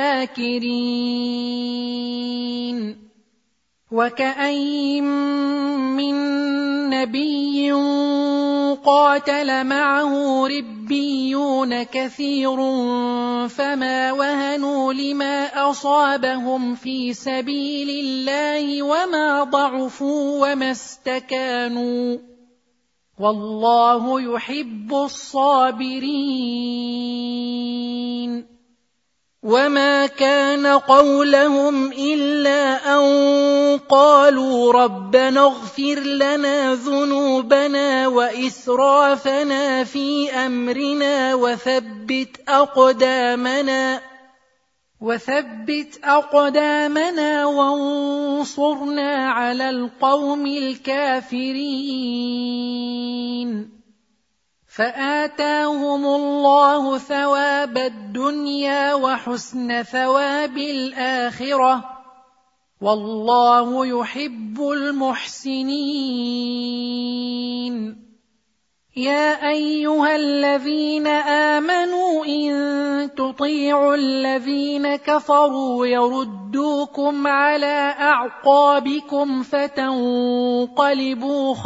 الشاكرين وكأين من نبي قاتل معه ربيون كثير فما وهنوا لما أصابهم في سبيل الله وما ضعفوا وما استكانوا والله يحب الصابرين وما كان قولهم إلا أن قالوا ربنا اغفر لنا ذنوبنا وإسرافنا في أمرنا وثبت أقدامنا وثبت أقدامنا وانصرنا على القوم الكافرين فآتاهم الله ثواب الدنيا وحسن ثواب الآخرة والله يحب المحسنين يا أيها الذين آمنوا إن تطيعوا الذين كفروا يردوكم على أعقابكم فتنقلبوا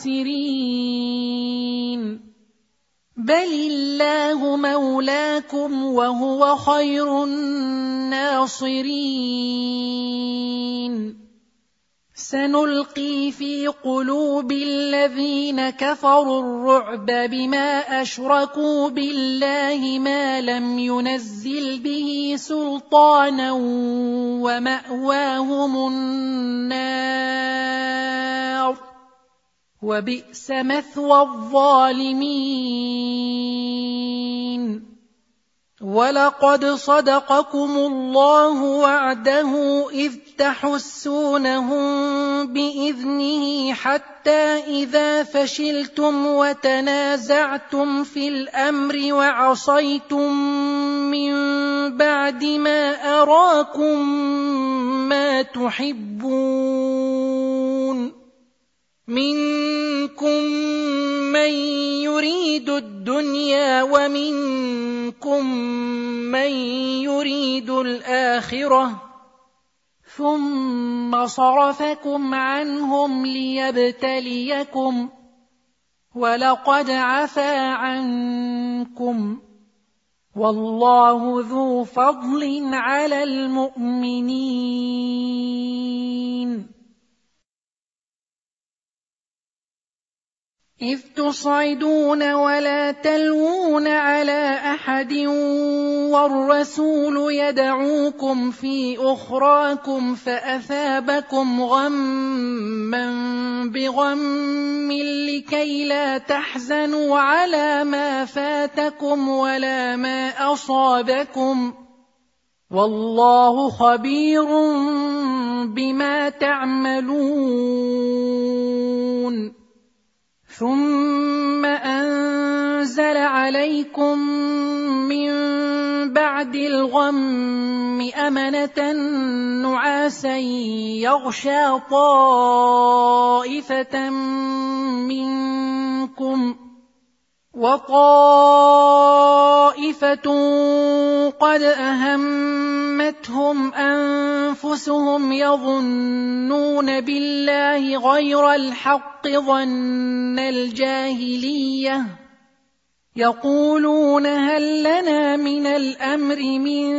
خاسرين بل الله مولاكم وهو خير الناصرين سنلقي في قلوب الذين كفروا الرعب بما أشركوا بالله ما لم ينزل به سلطانا ومأواهم النار وبئس مثوى الظالمين ولقد صدقكم الله وعده إذ تحسونهم بإذنه حتى إذا فشلتم وتنازعتم في الأمر وعصيتم من بعد ما أراكم ما تحبون منكم من يريد الدنيا ومنكم من يريد الآخرة ثم ثم صرفكم عنهم ليبتليكم ولقد عفا عنكم والله ذو فضل على المؤمنين. إذ تصعدون ولا تلوون على أحد والرسول يدعوكم في أخراكم فأثابكم غما بغم لكي لا تحزنوا على ما فاتكم ولا ما أصابكم والله خبير بما تعملون. ثم أنزل عليكم من بعد الغم أمنة نعاسا يغشى طائفة منكم وطائفة قد أهمتهم أنفسهم يظنون بالله غير الحق ظن الجاهلية يقولون هل لنا من الأمر من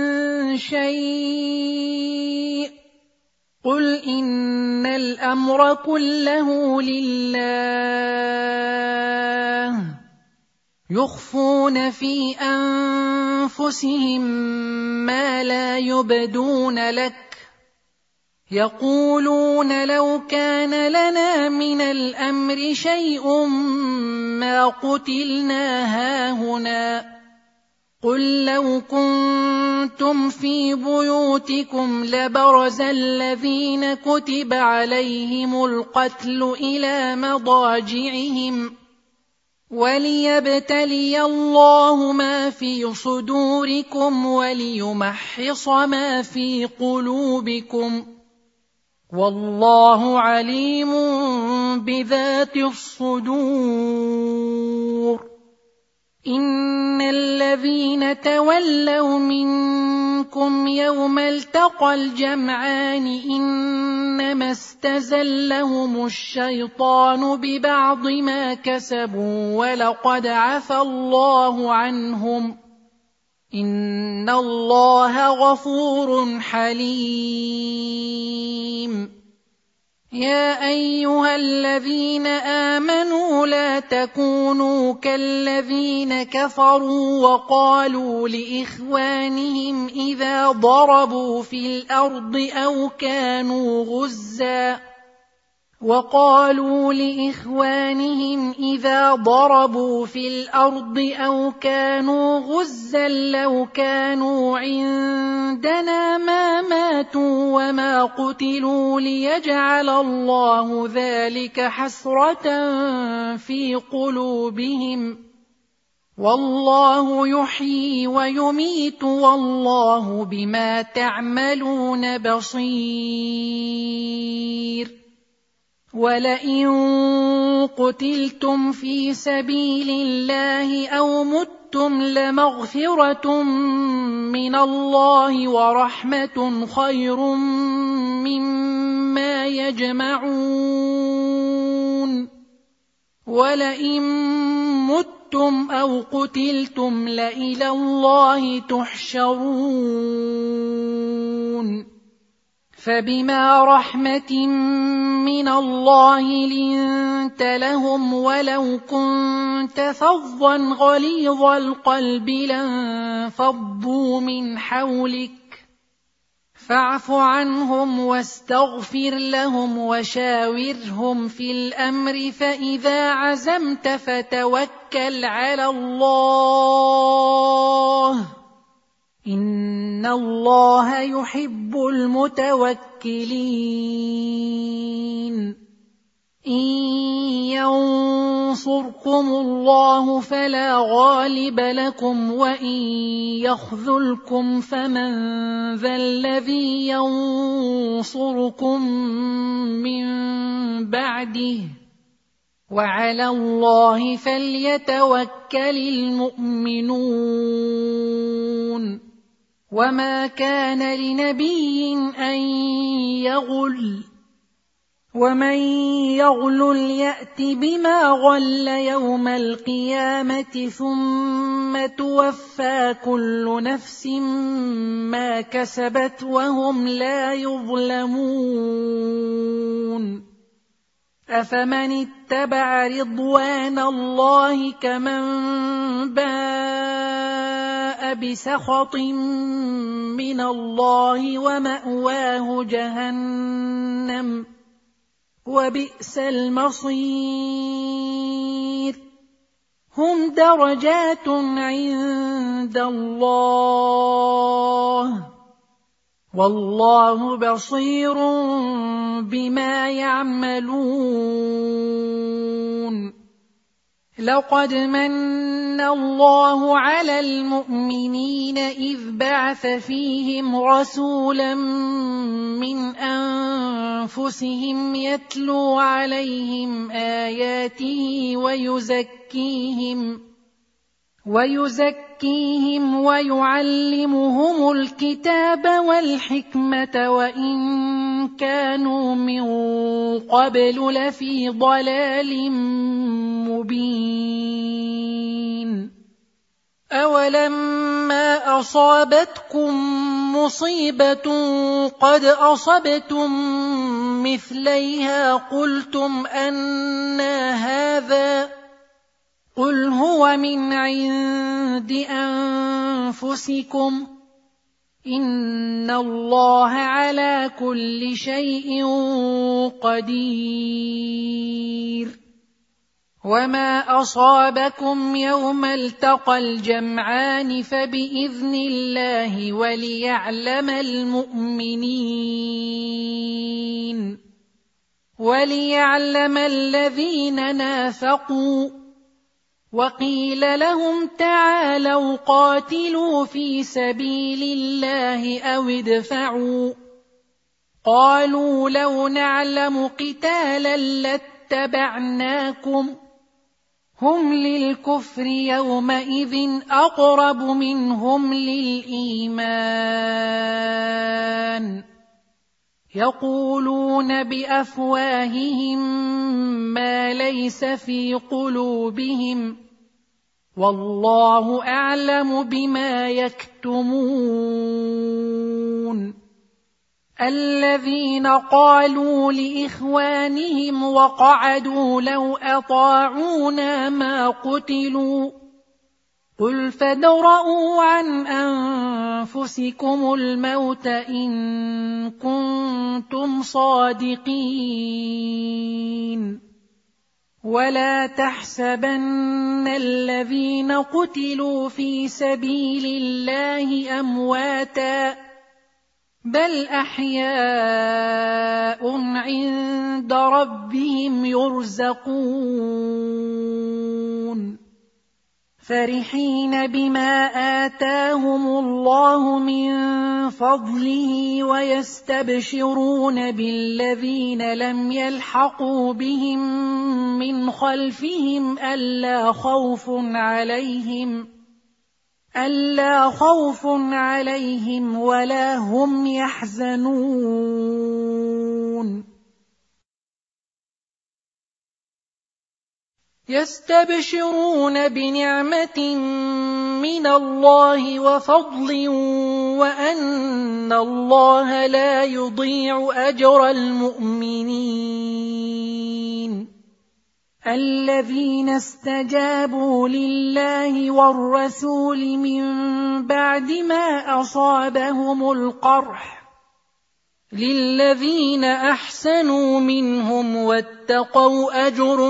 شيء قل إن الأمر كله لله يخفون في أنفسهم ما لا يبدون لك يقولون لو كان لنا من الأمر شيء ما قتلنا هاهنا قل لو كنتم في بيوتكم لبرز الذين كتب عليهم القتل إلى مضاجعهم وليبتلي الله ما في صدوركم وليمحص ما في قلوبكم والله عليم بذات الصدور. إن الذين تولوا منكم يوم التقى الجمعان إنما استزلهم الشيطان ببعض ما كسبوا ولقد عفى الله عنهم إن الله غفور حليم. يا أيها الذين آمنوا لا تكونوا كالذين كفروا وقالوا لإخوانهم إذا ضربوا في الأرض أو كانوا غزا وقالوا لإخوانهم إذا ضربوا في الأرض أو كانوا غزا لو كانوا عندنا ما ماتوا وما قتلوا ليجعل الله ذلك حسرة في قلوبهم والله يحيي ويميت والله بما تعملون بصير. ولئن قتلتم في سبيل الله أو متم لمغفرة من الله ورحمة خير مما يجمعون. ولئن متم أو قتلتم لإلى الله تحشرون. فبما رحمة من الله لنت لهم ولو كنت فظا غليظ القلب لانفضوا من حولك فاعف عنهم واستغفر لهم وشاورهم في الأمر فإذا عزمت فتوكل على الله إن الله يحب المتوكلين. إن ينصركم الله فلا غالب لكم وإن يخذلكم فمن ذا الذي ينصركم من بعده وعلى الله فليتوكل المؤمنون. وما كان لنبي أن يغل ومن يغلل يأت بما غل يوم القيامة ثم توفى كل نفس ما كسبت وهم لا يظلمون أفمن اتبع رضوان الله كمن باء بسخط من الله ومأواه جهنم وبئس المصير هم درجات عند الله والله بصير بما يعملون لقد من الله على المؤمنين إذ بعث فيهم رسولا من أنفسهم يتلو عليهم آياته ويزكيهم ويزكيهم ويعلمهم الكتاب والحكمة وإن كانوا من قبل لفي ضلال مبين أولما أصابتكم مصيبة قد أصبتم مثليها قلتم أنى هذا قل هو من عند أنفسكم إن الله على كل شيء قدير وما أصابكم يوم التقى الجمعان فبإذن الله وليعلم المؤمنين وليعلم الذين نافقوا وقيل لهم تعالوا قاتلوا في سبيل الله أو ادفعوا قالوا لو نعلم قتالا لاتبعناكم هم للكفر يومئذ أقرب منهم للإيمان يقولون بأفواههم ما ليس في قلوبهم والله أعلم بما يكتمون الذين قالوا لإخوانهم وقعدوا لو أطاعونا ما قتلوا قل فادرءوا عن أنفسكم الموت إن كنتم صادقين ولا تحسبن الذين قتلوا في سبيل الله أمواتاً بل أحياء عند ربهم يرزقون فرحين بما آتاهم الله من فضله ويستبشرون بالذين لم يلحقوا بهم من خلفهم ألا خوف عليهم ألا خوف عليهم ولا هم يحزنون يستبشرون بنعمة من الله وفضل وأن الله لا يضيع أجر المؤمنين الذين استجابوا لله والرسول من بعد ما أصابهم القرح للذين أحسنوا منهم واتقوا أجر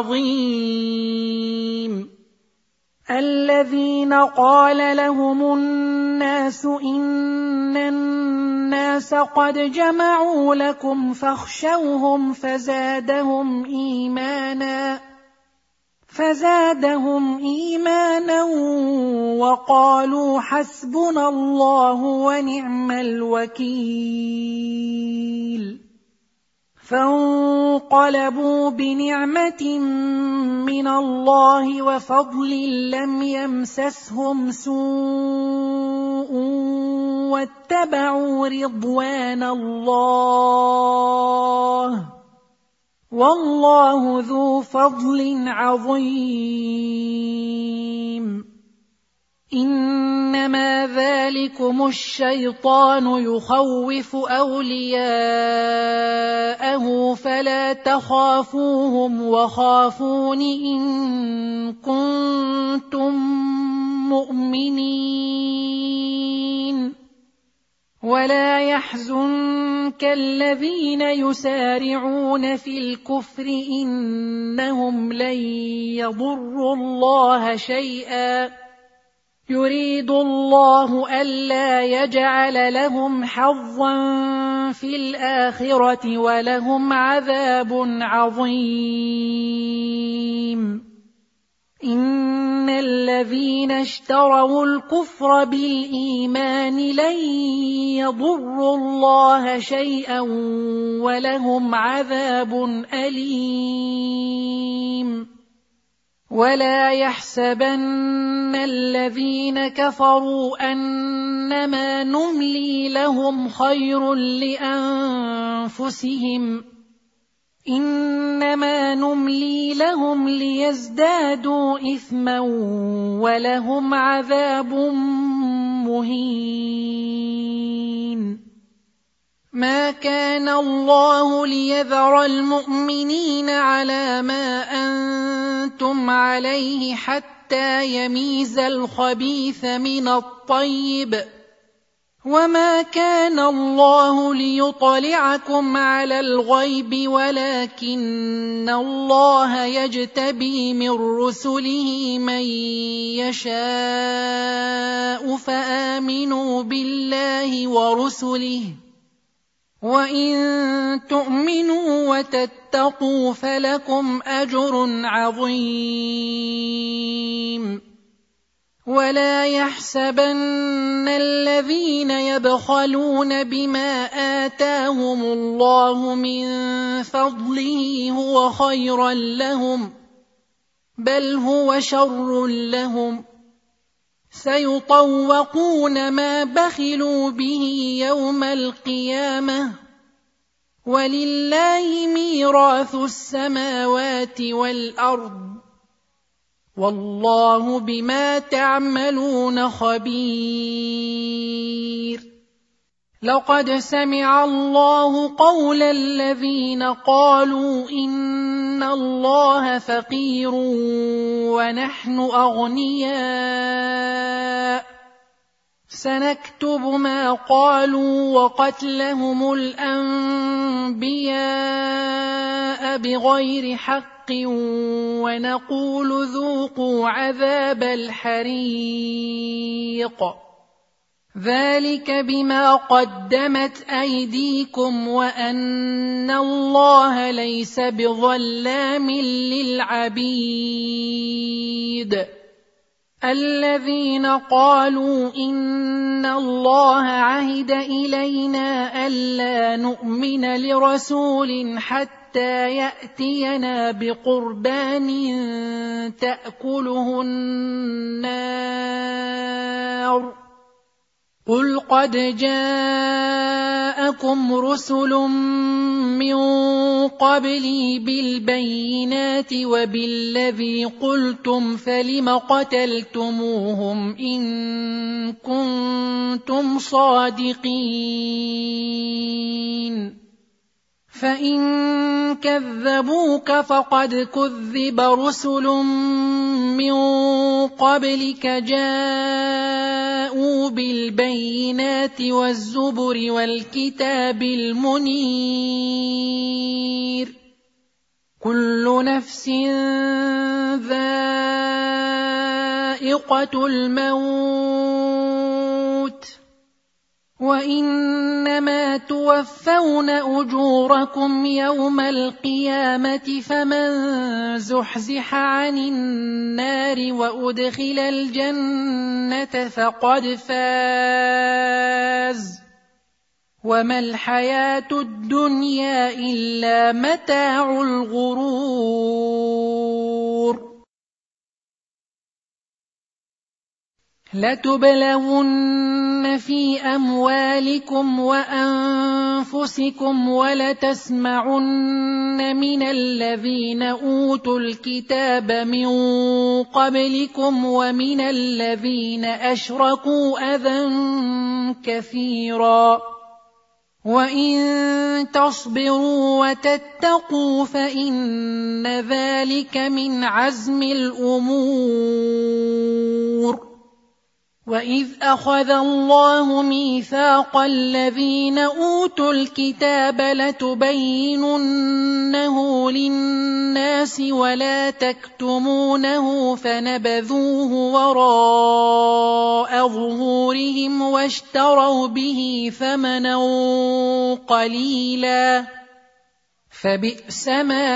عظيم الذين قال لهم الناس إن الناس قد جمعوا لكم فاخشوهم فزادهم إيمانا فزادهم إيمانا وقالوا حسبنا الله ونعم الوكيل فانقلبوا بنعمة من الله وفضل لم يمسسهم سوء واتبعوا رضوان الله والله ذو فضل عظيم. إنما ذلكم الشيطان يخوف أولياءه فلا تخافوهم وخافون إن كنتم مؤمنين. ولا يحزنك الذين يسارعون في الكفر إنهم لن يضروا الله شيئا يريد الله ألا يجعل لهم حظا في الآخرة ولهم عذاب عظيم. إن الذين اشتروا الكفر بالإيمان لن يضروا الله شيئا ولهم عذاب أليم. ولا يحسبن الذين كفروا أنما نملي لهم خير لأنفسهم إنما نملي لهم ليزدادوا إثما ولهم عذاب مهين. ما كان الله ليذر المؤمنين على ما أنتم عليه حتى يميز الخبيث من الطيب وما كان الله ليطلعكم على الغيب ولكن الله يجتبي من رسله من يشاء فآمنوا بالله ورسله وإن تؤمنوا وتتقوا فلكم أجر عظيم. ولا يحسبن الذين يبخلون بما آتاهم الله من فضله هو خيرا لهم بل هو شر لهم سيطوقون ما بخلوا به يوم القيامة ولله ميراث السماوات والأرض والله بما تعملون خبير. لقد سمع الله قول الذين قالوا إن الله فقير ونحن أغنياء سنكتب ما قالوا وقتلهم الأنبياء بغير حق ونقول ذوقوا عذاب الحريق ذلك بما قدمت أيديكم وأن الله ليس بظلام للعبيد. الذين قالوا إن الله عهد إلينا ألا نؤمن لرسول حتى يأتينا بقربان تأكله النار قل قد جاءكم رسل من قبلي بالبينات وبالذي قلتم فلم قتلتموهم إن كنتم صادقين فإن كذبوك فقد كذب رسل من قبلك جاءوا بالبينات والزبر والكتاب المنير كل نفس ذائقة الموت وإنما توفون أجوركم يوم القيامة فمن زحزح عن النار وأدخل الجنة فقد فاز وما الحياة الدنيا إلا متاع الغرور. لتبلغن في أموالكم وأنفسكم ولتسمعن من الذين أوتوا الكتاب من قبلكم ومن الذين أشركوا أذى كثيرا وإن تصبروا وتتقوا فإن ذلك من عزم الأمور. وإذ أخذ الله ميثاق الذين أوتوا الكتاب لتبيننه للناس ولا تكتمونه فنبذوه وراء ظهورهم واشتروا به ثمنا قليلا فبئس ما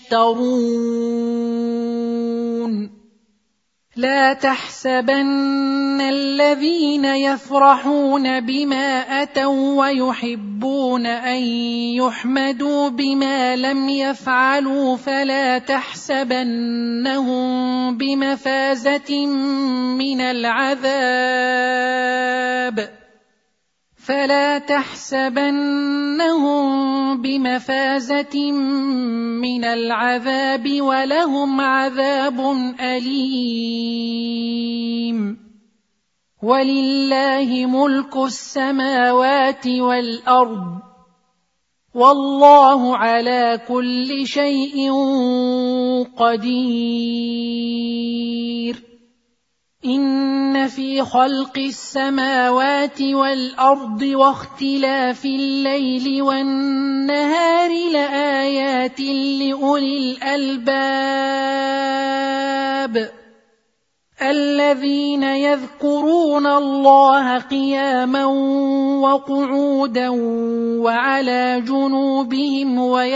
يشترون. لا تحسبن الذين يفرحون بما أتوا ويحبون أن يحمدوا بما لم يفعلوا فلا تحسبنهم بمفازة من العذاب فلا تحسبنهم بمفازة من العذاب ولهم عذاب أليم. ولله ملك السماوات والأرض والله على كل شيء قدير. إن في خلق السماوات والأرض واختلاف الليل والنهار لآيات لأولي الألباب الذين يذكرون الله قياما وقعودا وعلى جنوبهم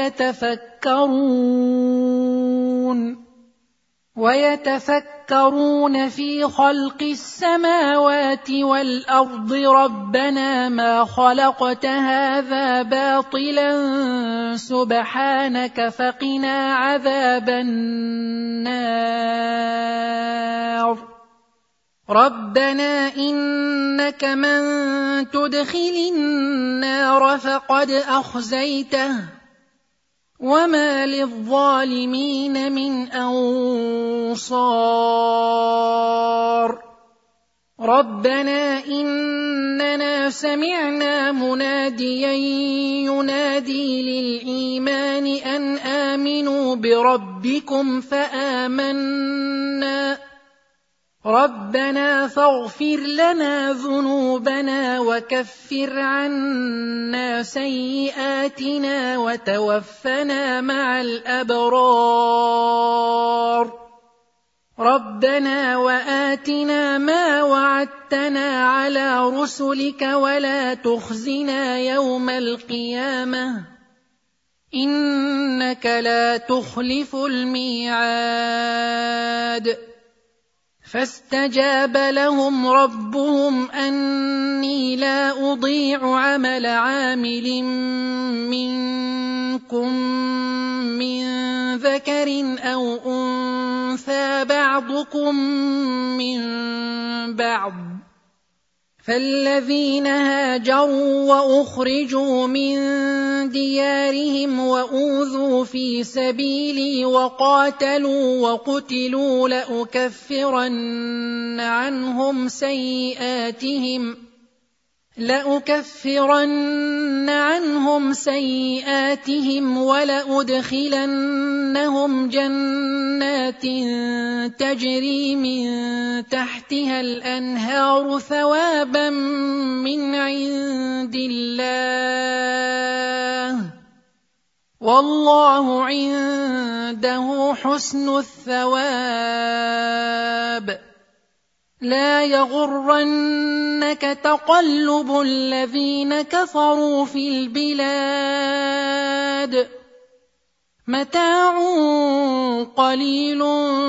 ويتفكرون ويتفكرون في خلق السماوات والأرض ربنا ما خلقت هذا باطلا سبحانك فقنا عذاب النار. ربنا إنك من تدخل النار فقد أخزيته وما للظالمين من أنصار. ربنا إننا سمعنا مناديا ينادي للإيمان أن آمنوا بربكم فآمنا ربنا فاغفر لنا ذنوبنا وكفر عنا سيئاتنا وتوفنا مع الأبرار. ربنا وآتنا ما وعدتنا على رسلك ولا تخزنا يوم القيامة إنك لا تخلف الميعاد. فاستجاب لهم ربهم أني لا أضيع عمل عامل منكم من ذكر أو أنثى بعضكم من بعض فالذين هاجروا وأخرجوا من ديارهم وأوذوا في سبيلي وقاتلوا وقتلوا لأكفرن عنهم سيئاتهم لأكفرن عنهم سيئاتهم ولأدخلنهم جنات تجري من تحتها الأنهار ثوابا من عند الله والله عنده حسن الثواب. لا يغرنك تقلب الذين كفروا في البلاد متاع قليل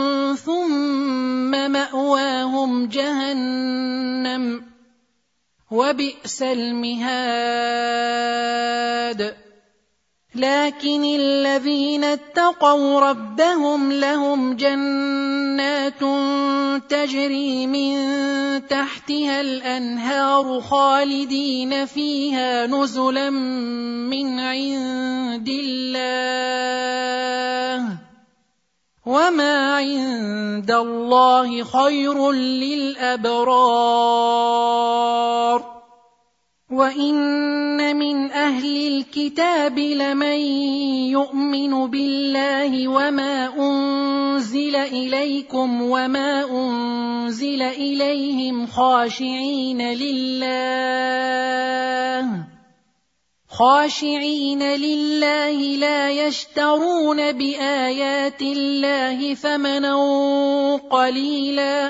ثم مأواهم جهنم وبئس المهاد. لكن الذين اتقوا ربهم لهم جنات تجري من تحتها الأنهار خالدين فيها نزلا من عند الله وما عند الله خير للأبرار. وإن من أهل الكتاب لمن يؤمن بالله وما أنزل إليكم وما أنزل إليهم خاشعين لله خاشعين لله لا يشترون بآيات الله ثمنا قليلا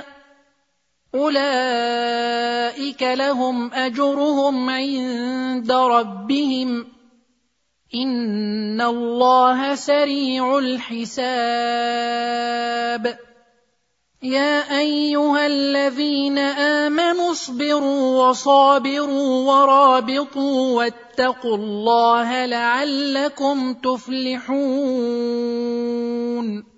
أولئك لهم أجرهم عند ربهم إن الله سريع الحساب. يا أيها الذين آمنوا اصبروا وصابروا ورابطوا واتقوا الله لعلكم تفلحون.